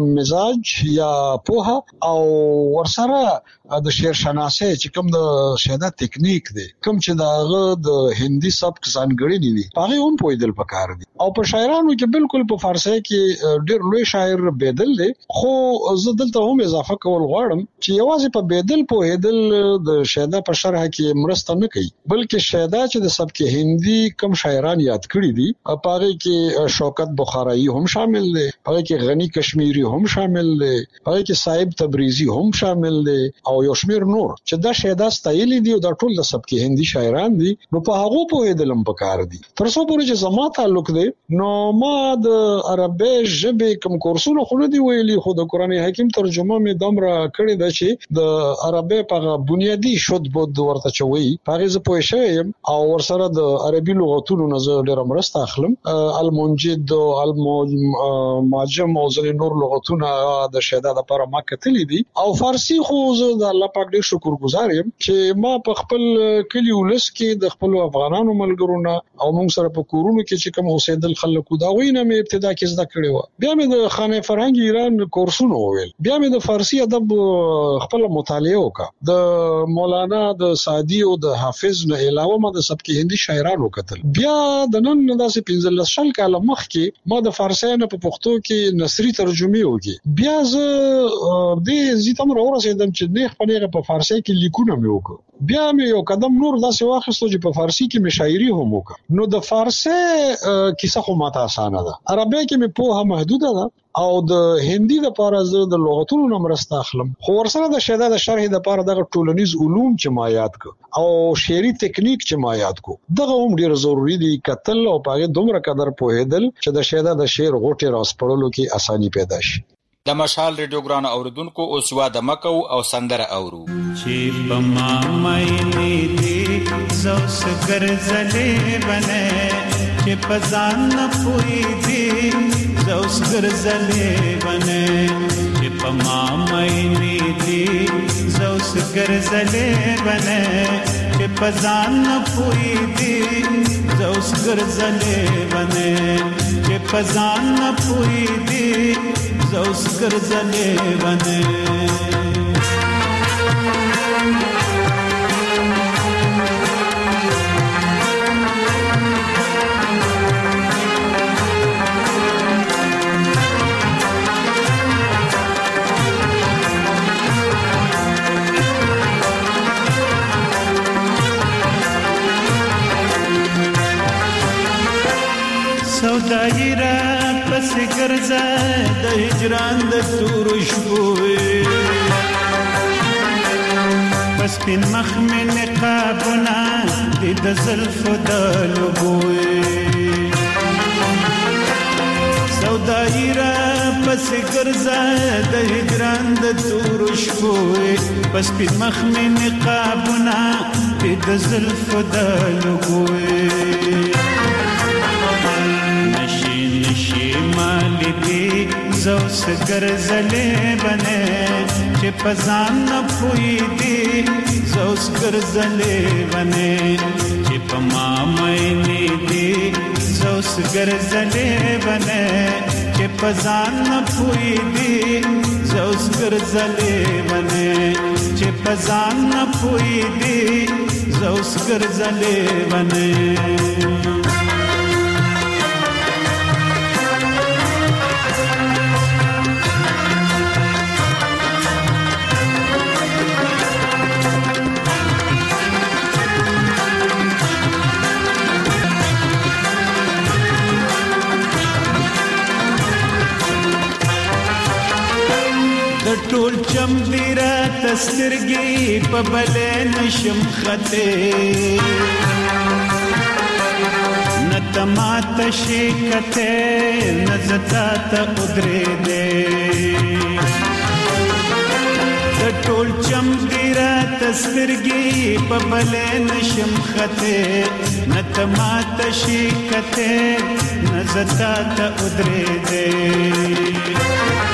S4: مزاج یا پوها او ورسره د شعر شناسي چې کوم د شهدا ټیکنیک دی کوم چې داغه د هندي سبک ځانګړي دي هغه هم پوهیدل پکار دي او په شاعرانو کې بالکل په فارسی کې ډېر لوی شاعر بدل دي خو زه دلته هم اضافه کول غواړم چې یوازې په بدل پوهیدل د شهدا په شرح کې مرسته نه کوي بلکې شهدا چې د سبک هندي کوم شاعران یاد کړی دي په هغه کې شوکت بخارایی هم شامل دي په پای کې غنی کشمیری هم شامل دی، پای کې صاحب تبریزی هم شامل دی او یو شمیر نور چې دا شیدا ستایلی دی او دا ټول د سبک هندي شاعران دي. نو په هغه په دلم پکار دي. تر څو پورې چې زما تعلق دی نو ما د عربی ژبې کوم کورسونه خو نه دی ویلي، خو د قران حکیم ترجمه مې دمره کړې ده چې د عربی په بنیادی شود بود ورته چوي هغه ز پوه شوم او ورسره د عربي لغتونو نه ډېر مرسته اخلم. المنجد او المعجم او ځینې نور لغتونه د شهدا لپاره ما کتلې دي او فارسی خو زه د الله پاک ډېر شکرګزار یم چې ما په خپل کلی ولس کې د خپل افغانانو ملګرو او موږ سره په کورونو کې چې کوم اوسېدل خلکو دا وینه مې ابتدا کې زده کړې و. بیا مې د خانه فرهنګ ایران کورسونه وویل، بیا مې د فارسی ادب خپل مطالعه وکړه. د مولانا د سعدي او د حافظ نه علاوه ما د سبک هندي شاعرانو کتل. بیا د نن داسې 15 کال مخکې ما د فارسی نه په پښتو کې نثري ترجمه وکړه. بیا زه د زیاتم راورسېدم چې نه خپل په فارسی کې لیکونه مې وکړ. بیا مې یو قدم نور داسې واخیستو چې په فارسی کې مې شاعري هم وکړه. نو د فارسی کیسه خو ماته اسانه ده، عربی کې مې په محدوده ده او د هندي د لپاره زه د لغتونو نه مرسته اخلم. خو ورسره د شهدا د شرح د لپاره د ټولنیز علوم چې ما یاد ک او شعري ټیکنیک چې ما یاد کو دغه هم ډیر ضروری دي. کتل او پاګه دومره قدر پوهیدل چې د شهدا د شعر غوټه راسپړلو کې اساني پیدا شي.
S3: د مشال ریډیو ګران اوریدونکو اوس وا د مکو او سندره اورو
S5: چې پما مې دې زوس ګرځلې بنه چې پزان نه پوي دې زوس ګرځلې بنه چې پما مې دې زوس ګرځلې بنه چې پزان نه پوي دې زوس ګرځلې بنه چې پزان نه پوي دې زوس ګرځلې بنه. سودايي را پس ګرځه د هجران د تور شپوي پس پین مخ مې نقابونه د زلف د لبوي سودايي را پس ګرځه د هجران د تور شپوي پس پین مخ مې نقابونه د زلف د لبوي زوس ګرځلې بنه چې پزان نه پوي دي زوس ګرځلې بنه چې پما مې دي زوس ګرځلې بنه چې پزان نه پوي دي زوس ګرځلې بنه چې پزان نه پوي دي زوس ګرځلې بنه. ټول چم دی را تسترګي په بلې نشم خته نتمات شیکته نزتا ته قدرت دې ټول چم دی را تسترګي په بلې نشم خته نتمات شیکته نزتا ته قدرت دې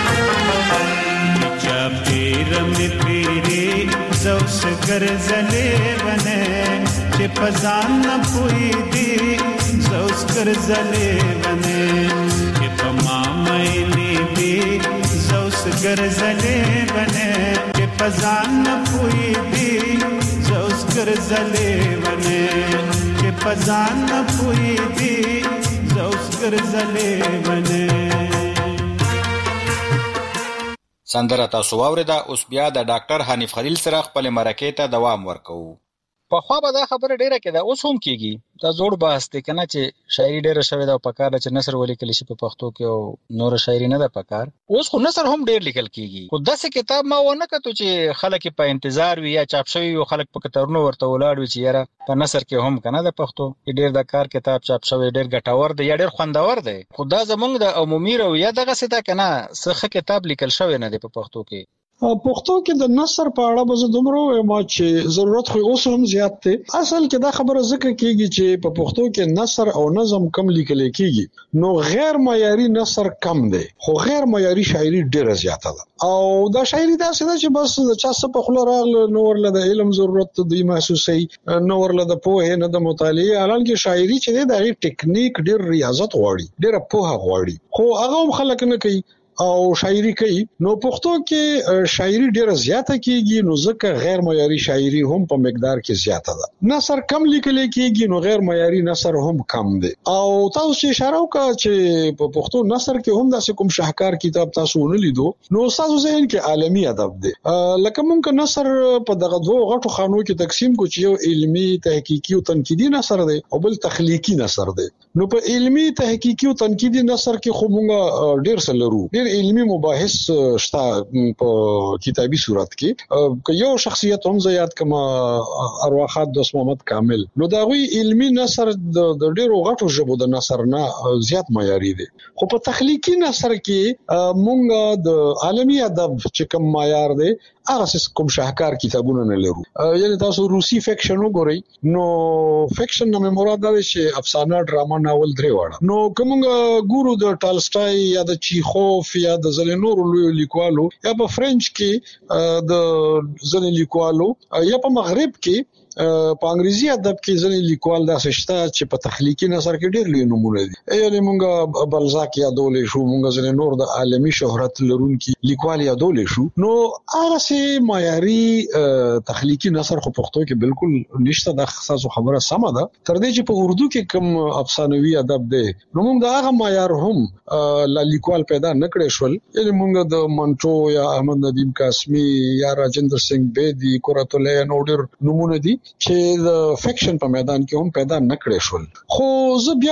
S5: پیرم پیری زوس ګرځلې بنه چې پزان نه پوي دي زوس ګرځلې بنه چې پما مې دي زوس ګرځلې بنه چې پزان نه پوي دي زوس ګرځلې بنه چې پزان نه پوي دي زوس ګرځلې بنه.
S3: سندره تاسو واوریده. اوس بیا د ډاکټر حنیف خلیل سره خپل مرکې ته دوام ورکوو. په خوا به دا خبره ډیره کېده، اوس هم کېږي. دا زوړ بحث دی کنه چې شاعري ډیره شوې ده او پکار چې نثر ولیکل شي په پښتو کې او نور شاعري نه ده پکار. اوس خو نثر هم ډیر لیکل کېږي. خو داسې کتاب ما ونه کتو چې خلک په انتظار وي یا چاپ شوی او خلک په کتابونو ورته ولاړ وي چې یاره په نثر کې هم کنه د پښتو ډیر د کار کتاب چاپ شوی، ډیر ګټور دی یا ډیر خوندور دی. خو دا زمونږ د عمومي رویه دغه څه ده کنه، څه کتاب لیکل شوی نه دی په پښتو کې.
S4: پښتو کې د نثر په اړه به زه دومره وایم چې ضرورت خو اوس هم زیات دی. اصل کې دا خبره ذکر کیږي چې په پښتو کې نثر او نظم کم لیکل کیږي، نو غیر معیاري نثر کم دی خو غیر معیاري شاعري ډیره زیاته ده. او دا شاعري داسې ده چې بس د چا څه په خوله راغله نو ورله د علم ضرورت دی محسوسي، نو ورله د پوهه نه د مطالعه. حالانکه شاعري چې دی د ټیکنیک ډیر ریاضت غواړي، ډیره پوهه غواړي، خو هغه هم خلک نه کوي او شاعري کوي. نو پښتو کې شاعري ډیره زیاته کیږي، نو ځکه غیر معیاري شاعري هم په مقدار کې زیاته ده. نثر کم لیکل کیږي نو غیر معیاري نثر هم کم دی. او تاسو چې اشاره وکړه چې په پښتو نثر کې هم داسې کوم شاهکار کتاب تاسو ونه لیدو، نو تاسو ذهن کې عالمي ادب دی. لکه مونږ نثر په دغه دوه غټو خانو کې تقسیم کو چې یو علمي تحقیقي او تنقیدي نثر دی او بل تخلیقي نثر دی. نو په علمي تحقیقي او تنقیدي نثر کې خو مونږ ډیر څه لرو، علمي مباحث شته په کتابي صورت کې. که یو شخصیت هم زیات کما ارواحات دوست محمد کامل، نو دا غوي علمي نثر د ډیرو غټو ژبو د نثر نه زیات معیاري دي. خو په تخلیقي نثر کې مونږ د عالمي ادب چې کوم معیار دی هغه کوم شاهکار کتابونه نه لرو. یعنی تاسو روسي فیکشن وګورئ، نو فیکشن نه مراد ده چې افسانه، ډراما، ناول درې واړه. نو کومه ګورو د ټالسټای یا د چیخوف یا د زلنور لوی لیکوالو یا په فرنچ کې د زلن لیکوالو یا په مغرب کې په انګریزي ادب کې ځینې لیکوال داسې شته چې په تخلیقي نثر کې ډېر لوی نمونه دي. یعنی مونږ بلزاک یادولې شو، مونږ ځینې نور د عالمي شهرت لرونکي لیکوال یادولې شو. نو هغه سي معیاري تخلیقي نثر خو پښتو کې بالکل نشته. د خاصو خبره سمه ده. تر دې چې په اردو کې کوم افسانوي ادب دی، نو مونږ د هغه معیار هم لا لیکوال پیدا نکړې شول. یعنی مونږ د منټو یا احمد ندیم قاسمی یا راجندر سنگ بیدی، قرۃ العین او ډېر نمونه دي چې د فیکشن په میدان کې هم پیدا نکړې شول. خو زه بیا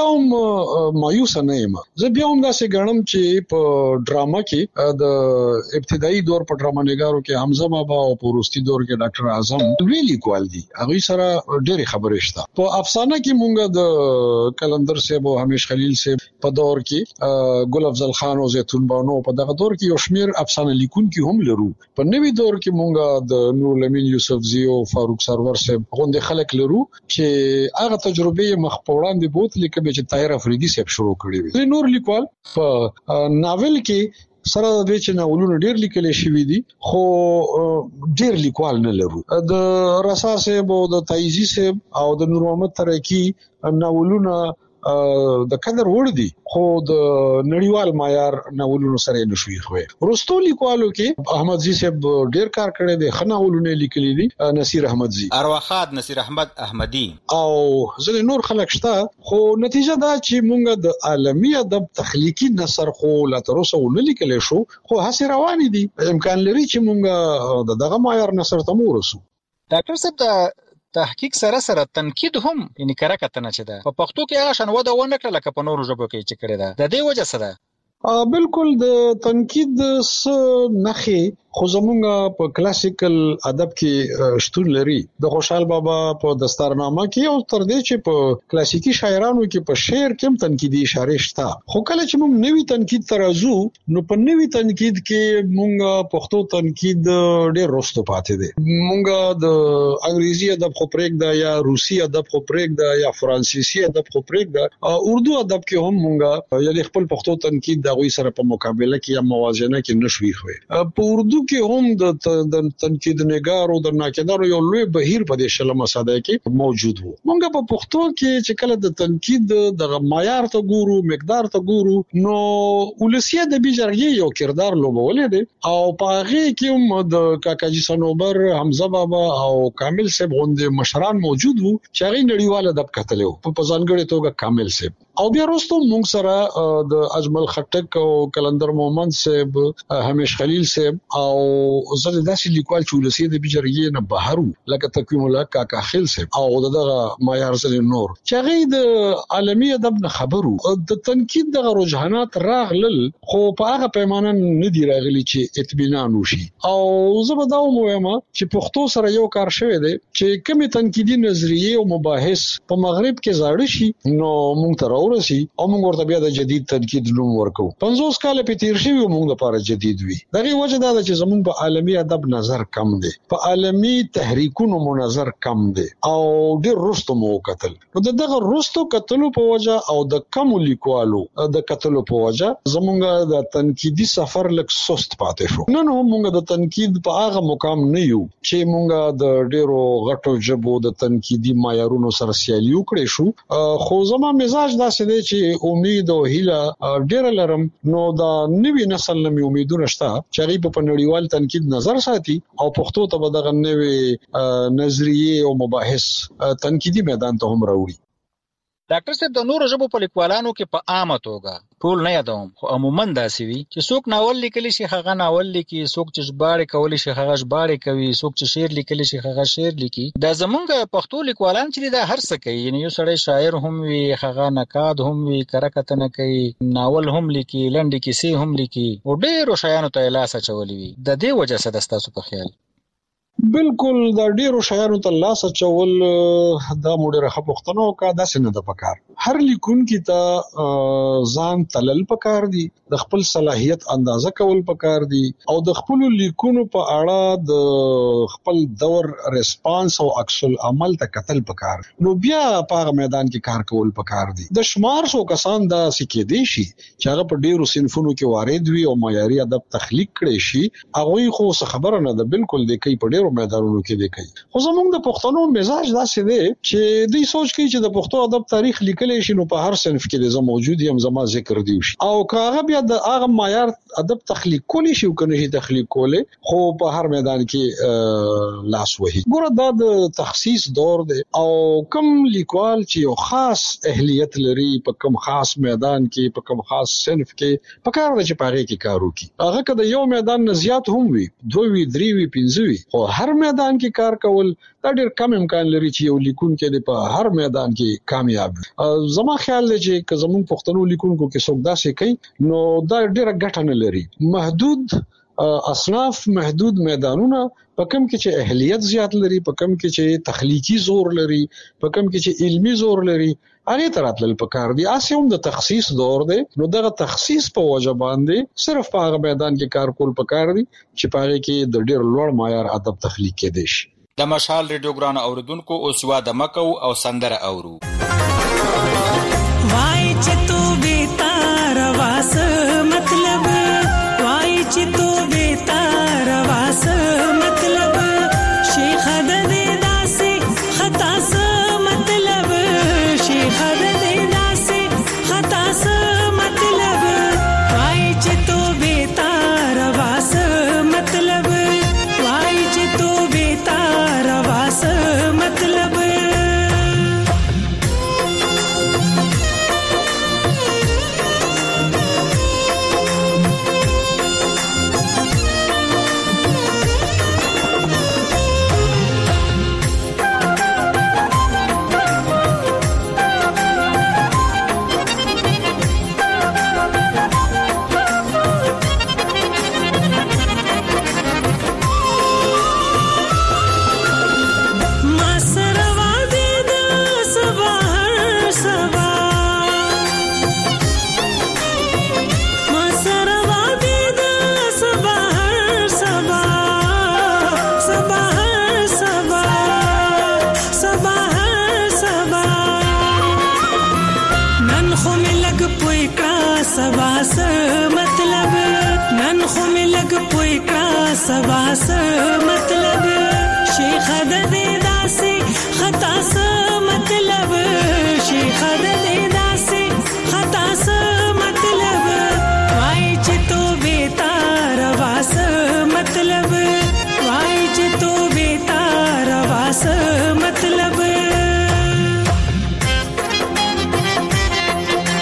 S4: هم مایوس نه یم. زه بیا هم داسې ګڼم چې په ډراما کې د ابتدایي دور په ډراما نګارو کې حمزه بابا او په وروستي دور کې ډاکټر اعظم وی لیکوال دي، هغه سره ډېرې خبرې شته. په افسانه کې مونږ د کلندر صاحب او حمیش خلیل صاحب په دور کې ګل افضل خان او زیتون بانو په دغه دور کې یو شمیر افسانه لیکونکي هم لرو. په نوي دور کې مونږ د نور الامین یوسف زی او فاروق سرور صاحب غونډه خلک لرو چې هغه تجربه مخ په وړاندې بوت لیکه چې طاهر افریدي صاحب شروع کړی وي. نور لیکوال په ناول کې سره د دې چې ناولونه ډېر لیکل شوی دي، خو ډېر لیکوال نه لرو. د رسا صاحب او د تایزی صاحب او د نور محمد ترکی ناولونه د قدر وړ دي، خو د نړیوال معیار ناولونو سره نشوي خوي. ورستو لیکوالو کې احمد زی صاحب ډېر کار کړی دی، خناولونه لیکلي دي، نصیر احمد زی،
S3: ارواخاد نصیر احمد احمدی
S4: او ځینې نور خلک شته. خو نتیجه دا چې مونږ د عالمي ادب تخلیقي نثر خو لا تر اوسه ونه لیکل شو، خو هڅې روانې دي. امکان لري چې مونږ دغه معیار نثر ته ورسو.
S3: ډاکټر صاحب د تحقیق سره سره تنقید هم یعنی کړه کتنه چې ده په پښتو کې هغه شان وده ونه کړله لکه په نورو ژبو کې چې کړې ده. د دې وجه څه ده؟
S4: بالکل د تنقید نخې خو زمونږ په کلاسیکل ادب کې شتون لري. د خوشحال بابا په دستارنامه کې او تر دې چې په کلاسیکی شاعرانو کې په شعر کې هم تنقیدي اشاره شته. خو کله چې موږ نوی تنقید ترازو، نو په نوی تنقید کې موږ پښتو تنقید ډېر رستو پاتې دي. موږ د انګریزي ادب خو پرېږده یا روسي ادب خو پرېږده یا فرانسیسي ادب خو پرېږده، اردو ادب کې هم موږ یعنی خپل پښتو تنقید د غوي سره په مقابله کې یا موازنه کې نشوي خوي. په اردو کې هم د تنقید نګارو د ناقدانو یو لوی بهیر په دې شلمه ساده کې موجود وو. مونږ په پښتو کې چې کله د تنقید د معیار ته ګورو، مقدار ته ګورو، نو ولسیه د بیجرګي یو کردار لوبولې دي او په هغه کې هم د کاکاجي سنوبر، حمزه بابا او کامل صاحب غوندې مشران موجود وو چې هغه نړیواله ادب کتلو. په ځانګړي توګه کامل صاحب او بیا وروسته موږ سره د اجمل خټک او کلندر محمد صاحب همیش خلیل صاحب او زړه داسې لیکوال چې ولسی د بجریه نه بهرو لکه تقویم الله کاکا خیل صاحب او دغه معیار سره نور چې هغه د عالمي ادب نه خبرو د تنقید د رجحانات راغلل خو په هغه پیمانه نه دی راغلی چې اطمینان وشي او زه به دا وایم چې پښتو سره یو کار شوی دی چې کومې تنقیدي نظریه او مباحث په مغرب کې زاړه شي نو موږ ته راورسي او موږ ورته بیا د جدید تنقید نوم ورکو 50 کال په تیر شي موږ لپاره جدید وي دغه وجه دا چې زموږ په عالمي ادب نظر کم دی په عالمي تحریکونو مو نظر کم دی او ډیر رستو مو قتل نو دغه رستو قتلو په وجه او د کم لیکوالو د قتلو په وجه زمونږ د تنقیدي سفر لک سست پاتې شو نن هم موږ د تنقید په هغه مقام نه یو چې موږ د ډیرو غټو جبو د تنقیدي معیارونو سره سیالي وکړې شو خو زما مزاج داسې دی چې امید او هیله ډیر لرم نو دا نوی نسل نه امیدونه شته چې غي په نړیوال تنقید نظر ساتي او پښتو ته دغه نوې نظریه او مباحث تنقیدي میدان ته هم راوړي
S3: ډاکټر صاحب د نورو ژبو په لیکوالانو کې په عامه توګه ټول نه یادوم خو عموما داسې وي چې څوک ناول لیکلی شي هغه ناول لیکي څوک چې ژباړې کولی شي هغه ژباړې کوي څوک چې شعر لیکلی شي هغه شعر لیکي دا زمونږ پښتو لیکوالان چې دا هر څه کوي یعنی یو سړی شاعر هم وي هغه نقاد هم وي کره کتنه کوي ناول هم لیکي لنډې کیسې هم لیکي او ډېرو شیانو ته لاس اچولی وي د دې وجه څه د ستاسو په خیال
S4: بالکل دا ډیرو شاعرانو ته لاس اچول دا موډره خپختنو کا داسې نه د پکار هر لیکونکي ته ځان تلل پکار دي د خپل صلاحیت اندازه کول پکار دي او د خپل لیکونو په اړه د خپل دور ریسپانس او عکس العمل ته کتل پکار نو بیا په میدان کې کار کول پکار دي د شمار سو کسان دا سکه دي شي چې هغه په ډیرو صنفونو کې وارد وي او معیاري ادب تخلیق کړي شي هغه خو خبره نه ده بالکل د کوي په ډیرو میدانونو کې دی کوي خو زموږ د پښتنو مزاج داسې دی چې دوی سوچ کوي چې د پښتو ادب تاریخ لیکل شي نو په هر صنف کې د موجود یم زما ذکر دی شي او کاغه بیا د هغه معیار ادب تخلیق کولی شي او کنه شي تخلیق کوله خو په هر میدان کې لاس وهي ګوره دا د تخصیص دور دی او کم لیکوال چې یو خاص اهلیت لري په کم خاص میدان کې په کم خاص صنف کې په کار د چپاغي کې کار وکي هغه کده یو میدان نه زیات هم وي 2 وي 3 وي 5 وي خو هر میدان کې کار کول دا ډېر کم امکان لري چې یو لیکونکی په هر میدان کې کامیاب وي زما خیال دی چې که زموږ پښتنو لیکونکو کې څوک داسې کوي نو دا ډېر ګټه نه لري محدود اصناف محدود میدانونه په کوم کې چې اهلیت زیات لري په کوم کې چې تخلیقي زور لري په کوم کې چې علمی زور لري هغه تراتل پکار دي اسې هم د تخصیص دور دی نو دغه تخصیص په وجه باندې صرف په هغه میدان کې کار کول پکار دي چې پاره کې د ډېر لوړ معیار ادب تخلیق کېدي شي
S3: د مشال ریډیو ګران اوریدونکو اوس وا د مکو او سندره اورو
S6: وای چې تو بیتار واس مطلب وای چې تو بیتار واس مطلب شیخ د دې داسې خطا س مطلب شیخ د دې داسې خطا س مطلب وای چې تو بیتار واس مطلب وای چې تو بیتار واس مطلب سباس مطلب شیخ د دې داسې خطا س مطلب شیخ د دې داسې خطا س مطلب وای چې تو بیتار واس مطلب وای چې تو بیتار واس مطلب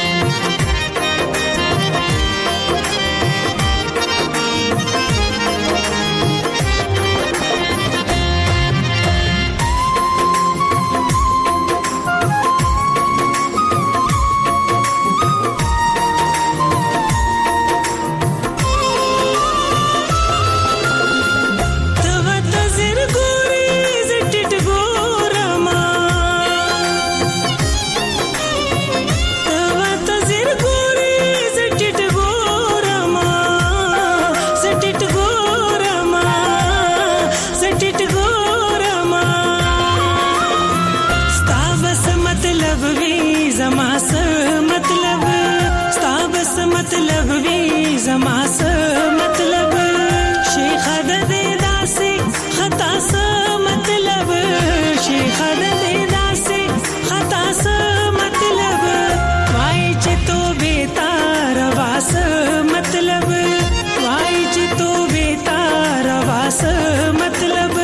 S6: زما څه مطلب ستا بس مطلب وی زما څه مطلب شیخ د دې داسې خطا څه مطلب شیخ د دې داسې خطا څه مطلب وای چې تو بیتار واس مطلب وای چې تو بیتار واس مطلب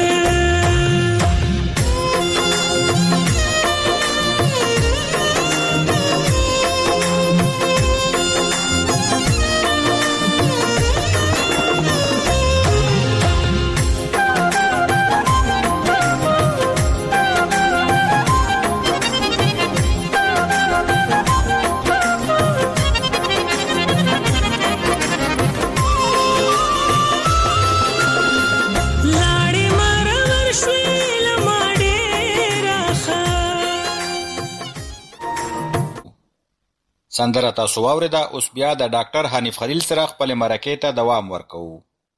S3: سندره تاسو واوریده. اوس بیا د ډاکټر حنیف خلیل سره خپل مرکې ته دوام ورکوو.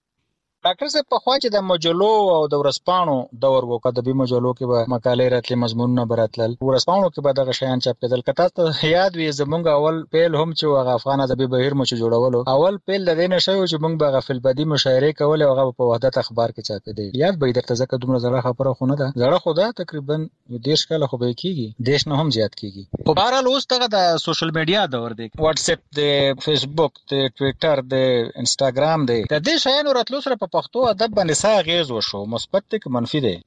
S3: ډاکټر صاحب په خوا چې د مجلو او د ورځپاڼو دور وو، که ادبي مجلو کې به مقالې راتلې، مضمونونه به راتلل، ورځپاڼو کې به دغه شیان چاپ کېدل. که تاسو ته یاد وي زموږ اول پیل هم چې هغه افغان ادبي بهیر مو چې جوړولو، اول پیل د دې نه شوی چې موږ به هغه فلبدي مشاعرې کولې او هغه په وحدت اخبار کې چاپېدې. یاد به یې درته ځکه دومره زړه خبره خو نه ده، زړه خو ده تقریبا 10 کاله خو به یې کېږي، 10 نه هم زیات کېږي. خو بهرحال اوس دغه د سوشل میډیا دور دی، واټساپ دی، فیسبوک دی، ټویټر دی، انسټاګرام دی. د دې شیانو راتلو سره په پښتو ادب باندې څه اغېز وشو؟ مثبت دی که منفي دی؟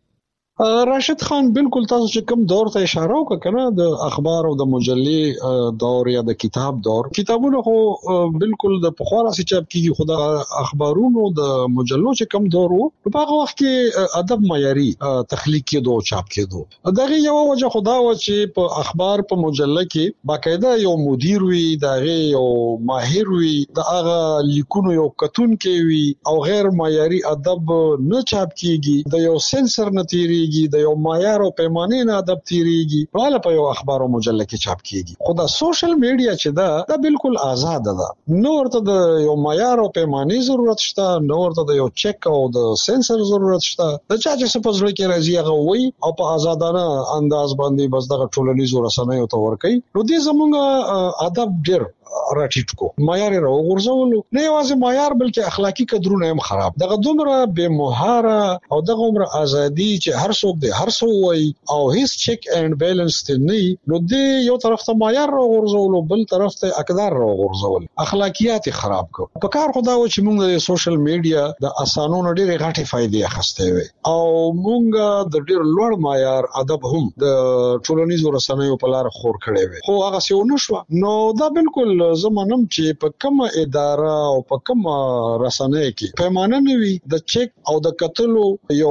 S4: راشد خان بالکل تاسو چې کوم دور ته اشاره وکړه کنه، د اخبار او د مجلې دور یا د کتاب دور، کتابونه خو بالکل د پخوانه سي چاپ کیږي، خو د اخبارونو د مجلو چې کوم دور وو په هغه وخت کې ادب معیاري تخلیق کېدو او چاپ کېدو. دغه یو وجه خدا و چې په اخبار په مجله کې باقاعده یو مدیر وي، دغه یو ماهر وي، د هغه لیکونو یو کتون کې وي او غیر معیاري ادب نه چاپ کیږي، د یو سنسر نتیری د یو معیار او پیمانه نه ادب تیریږي، ټول په یو اخبار او مجله کې چاپ کیږي. خو د سوشل میډیا چې دا بالکل آزاد ده، نو ورته د یو معیار او پیمانه ضرورت شته، نو ورته د یو چک او د سنسر ضرورت شته. د چا چې څه په زړه کې راځي هغه وایي او په آزادانه انداز باندې بس دغه ټولنیزو رسنیو ته ورکوي. نو دې زموږ ادب ډېر راټیټ کو، معیار راو غورځولو، نه یوازې معیار بلکې اخلاقی قدرونه هم خراب. دغه دومره بے مهاره او دغه عمر ازادي چې هر څوک دی هر څو وای او هیڅ چیک اینڈ بیلنس ته نه، نو دې یو طرف ته معیار راو غورځولو، بل طرف ته اقدار راو غورځول، اخلاقیات خراب کو. په کار خدا و چې موږ د سوشل میډیا د اسانونو ډېرې غټې فائدې اخیستې وي او موږ د ډېر لوړ معیار ادب هم د ټولنیزو رسنیو په لار خور کړې وي، خو هغه څه ونه شو. نو دا بالکل زمونږ چې په کومه اداره او په کومه رسنۍ کې پیمانه نوي د چک او د قتلو یو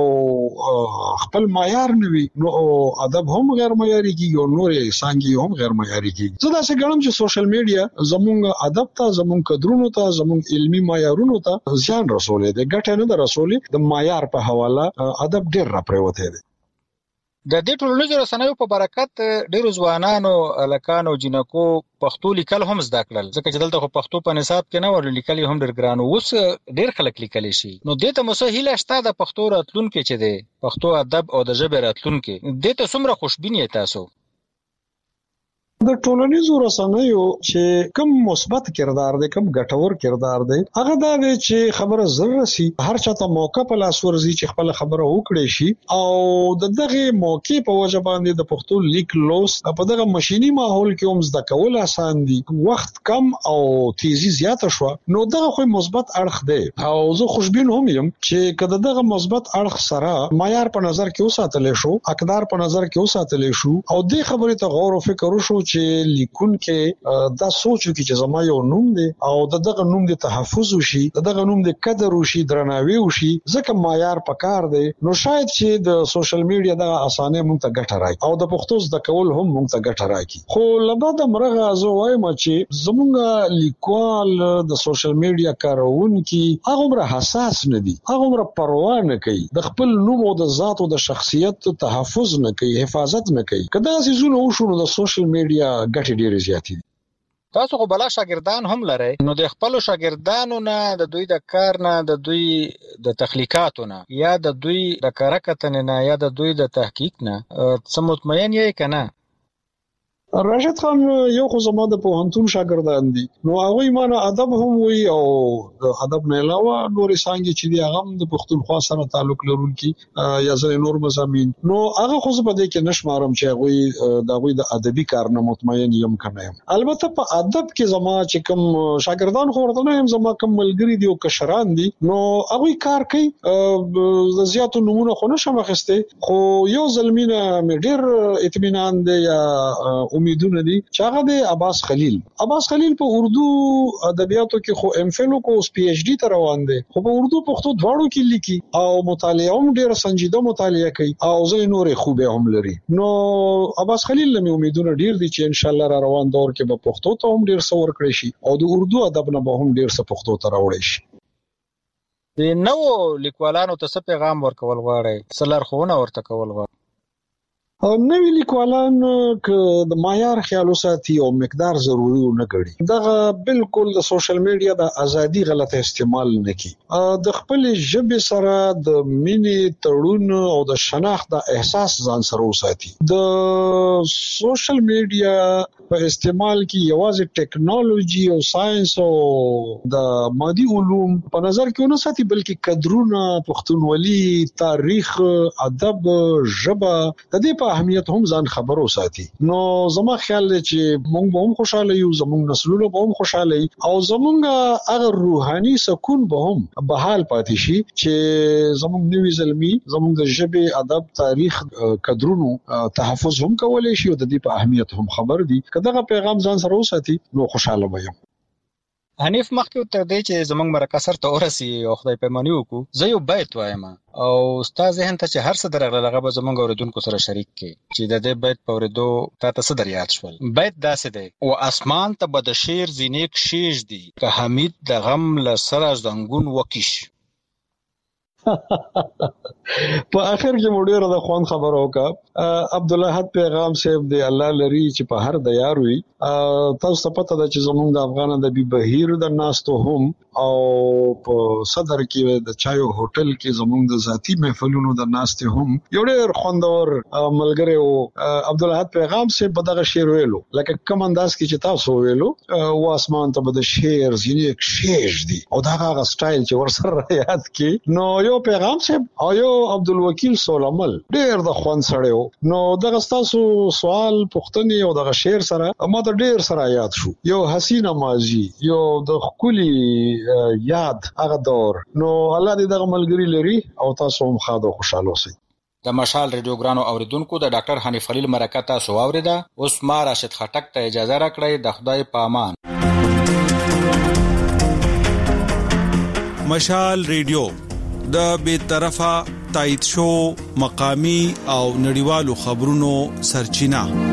S4: خپل معیار نوي، نو ادب هم غیر معیاري کیږي او نور څنګه هم غیر معیاري کیږي. زه دا څه ګڼم چې سوشل میډیا زمونږ ادب ته، زمونږ قدرونو ته، زمونږ علمي معیارونو ته ځان رسولې دي، ګټه نه ده رسولې. د معیار په حواله ادب ډېر راپریوته دي.
S3: د دې ټولنیزو رسنیو په برکت ډیرو ځوانانو، هلکانو، جنکو پښتو لیکل هم زده کړل، ځکه چې دلته خو پښتو په نصاب کې نه ور لیکل هم ډیر ګران، اوس ډیر خلک لیکلی شي. نو دې ته مو څه هیله شته د پښتو راتلونکي چې دی، پښتو ادب او د ژبې راتلونکي، دې ته څومره خوشبین یې تاسو؟
S4: د ټولنیزو رسنیو چې کوم مثبت کردار دی، کوم ګټور کردار دی، هغه دا دی چې خبره زر سي، هر چاته موقع په لاس ورزي چې خپل خبره وکړي شي او دغه موقع په وجه باندې د پښتو لیک لوس په دغه ماشيني ماحول کې هم زده کول آسان دي، وخت کم او تیزی زیاته شو. نو دغه خو مثبت اړخ دی او زه خوشبین هم یم چې کله دغه مثبت اړخ سره معیار په نظر کې وساتل شو، اقدار په نظر کې وساتل شو او دې خبرې ته غور او فکر وشو چې لیکون کې دا سوچ وکړي چې زما یو نوم دی او دغه نوم د تحفظ وشي، دغه نوم د قدر وشي، درناوی وشي، ځکه معیار پکار دی. نو شاید چې د سوشل میډیا دغه اسانه مونږ ته ګټه راکړي او د پښتو زده کول هم مونږ ته ګټه راکړي. خو لبد مرغه زه وایم چې زمونږ لیکوال د سوشل میډیا کارونکي هغه عمر حساس نه دي، هغه عمر پروا نه کوي، د خپل نوم او د ذات او د شخصیت تحفظ نه کوي، حفاظت نه کوي. کله چې زونه وشو د سوشل میډیا ګټې ډېرې زیاتې دي.
S3: تاسو خو بلا شاګردان هم لرئ، نو د خپل شاګردانو نه، د دوی د کار نه، د دوی د تخلیقاتو نه، یا د دوی د کارکتن نه، یا د دوی د تحقیق نه څه مطمئن یې کنه؟
S4: راشد خان یو خو زما د پوهنتون شاګردان دي، نو هغه مانه ادب هم وی او د ادب نه علاوه نور څنګه چې دی هغه د پښتونخوا سره تعلق لرونکي یا ځل نور مزامین، نو هغه خو په دې کې نشمارم چې هغه د ادبي کار نه مطمئن یم کنه. البته په ادب کې زما چې کوم شاګردان خو ورته نه زما کوم ملګری دي او کشران دي، نو هغه کار کوي د زیاتو نمونه خو نشم اخیسته، خو یو ځلمینه مې ډیر اطمینان دی یا امیدونه دي چې هغه د عباس خلیل په اردو ادبیاتو کې خو ام فل کو اس پی ایچ ډی ته روان دي، خو په اردو پښتو دواړو کې لیکي او مطالعه هم ډیر سنجیده مطالعه کوي او ځینې نورې خوبه هم لري. نو عباس خلیل لمه امیدونه ډیر دي چې ان شاء الله را روان دور کې به پښتو ته هم ډیر څور کړی شي او د اردو ادب نه به هم ډیر څه پښتو ته راوړی شي.
S3: د نوو لیکوالانو ته څه پیغام ورکول غواړي، څه لارښوونه ورته کول غواړي؟
S4: نوی لیکوالان ک د معیار خیال وساتي او مقدار ضروري نه کړي، دغه بالکل د سوشل میډیا د ازادي غلط استعمال نه کی، د خپل ژبه سره د مینې تړون او د شناخت د احساس ځان سره وساتي. د سوشل میډیا په استعمال کې یوازې ټیکنالوژي او ساينس او د مادي علوم په نظر کې نه ساتي، بلکې قدرونه، پښتونولي، تاریخ، ادب، ژبه د دې په اهمیت هم ځان خبرو ساتي. نو زما خیال دی چې موږ به هم خوشاله یو، زموږ نسلونه به هم خوشاله وي او زموږ هغه روحاني سکون به هم بحال پاتې شي چې زموږ نوی زلمی زموږ د ژبې، ادب، تاریخ قدرونو تحفظ هم کولای شي او د دې په اهمیت هم خبر دي. کله پیغام ځان سره وساتي نو خوشاله به یم.
S3: حنیف مخکې تر دې چې زمونږ مرکه سر ته ورسي او خدای پیمانی وکړو، زه یو بیت وایم او استاد ذهن ته چې هر څه درغله هغه به زمونږ اوریدونکو سره شریک کړي چې د دې بیت په اوریدو تا ته څه در یاد شول. بیت داسې دی: و اسمان ته به د شیر زینې کشیږ دي، که حمید د غم له سره زنګون وکیش.
S4: په اخر کې مو ډیره د خوان خبر وکړه. عبد الاحد پیغام صاحب دی الله لري چې په هر د یار وي. تاسو ته پته ده چې زمونږ د افغان ادبي بهیر د ناستو هم او په صدر کې د چایو هوټل کې زمونږ د ذاتی محفلونو د ناستې هم یو ډیر خوندور ملګری او عبد الاحد پیغام صاحب په دغه شعر ویلو لکه کوم انداز کې چې تاسو ویلو، و اسمان ته به د شعر زینې کشیږ دي او دا هغه سټایل چې ورسره یاد کې. نو یو پیغام صاحب او یو عبدالوکیل سولمل ډیر د خوان سړیو. نو دغه تاسو سوال پوښتنې او دغه شعر سره ما ته ډیر سره یاد شو، یو حسینه ماضی، یو د خولي یاد هغه دور. نو الله دې دغه ملګری لري او تاسو هم خاطر خوشاله اوسئ.
S3: د مشال ریډیو ګرانو اوریدونکو، د ډاکټر حنیف خلیل مرکه تاسو واوریده. اوس ما راشد خټک ته اجازه راکړئ. د خدای په امان.
S2: مشال ریډیو د بې طرفه تایید شو مقامی او نړیوالو خبرونو سرچینه.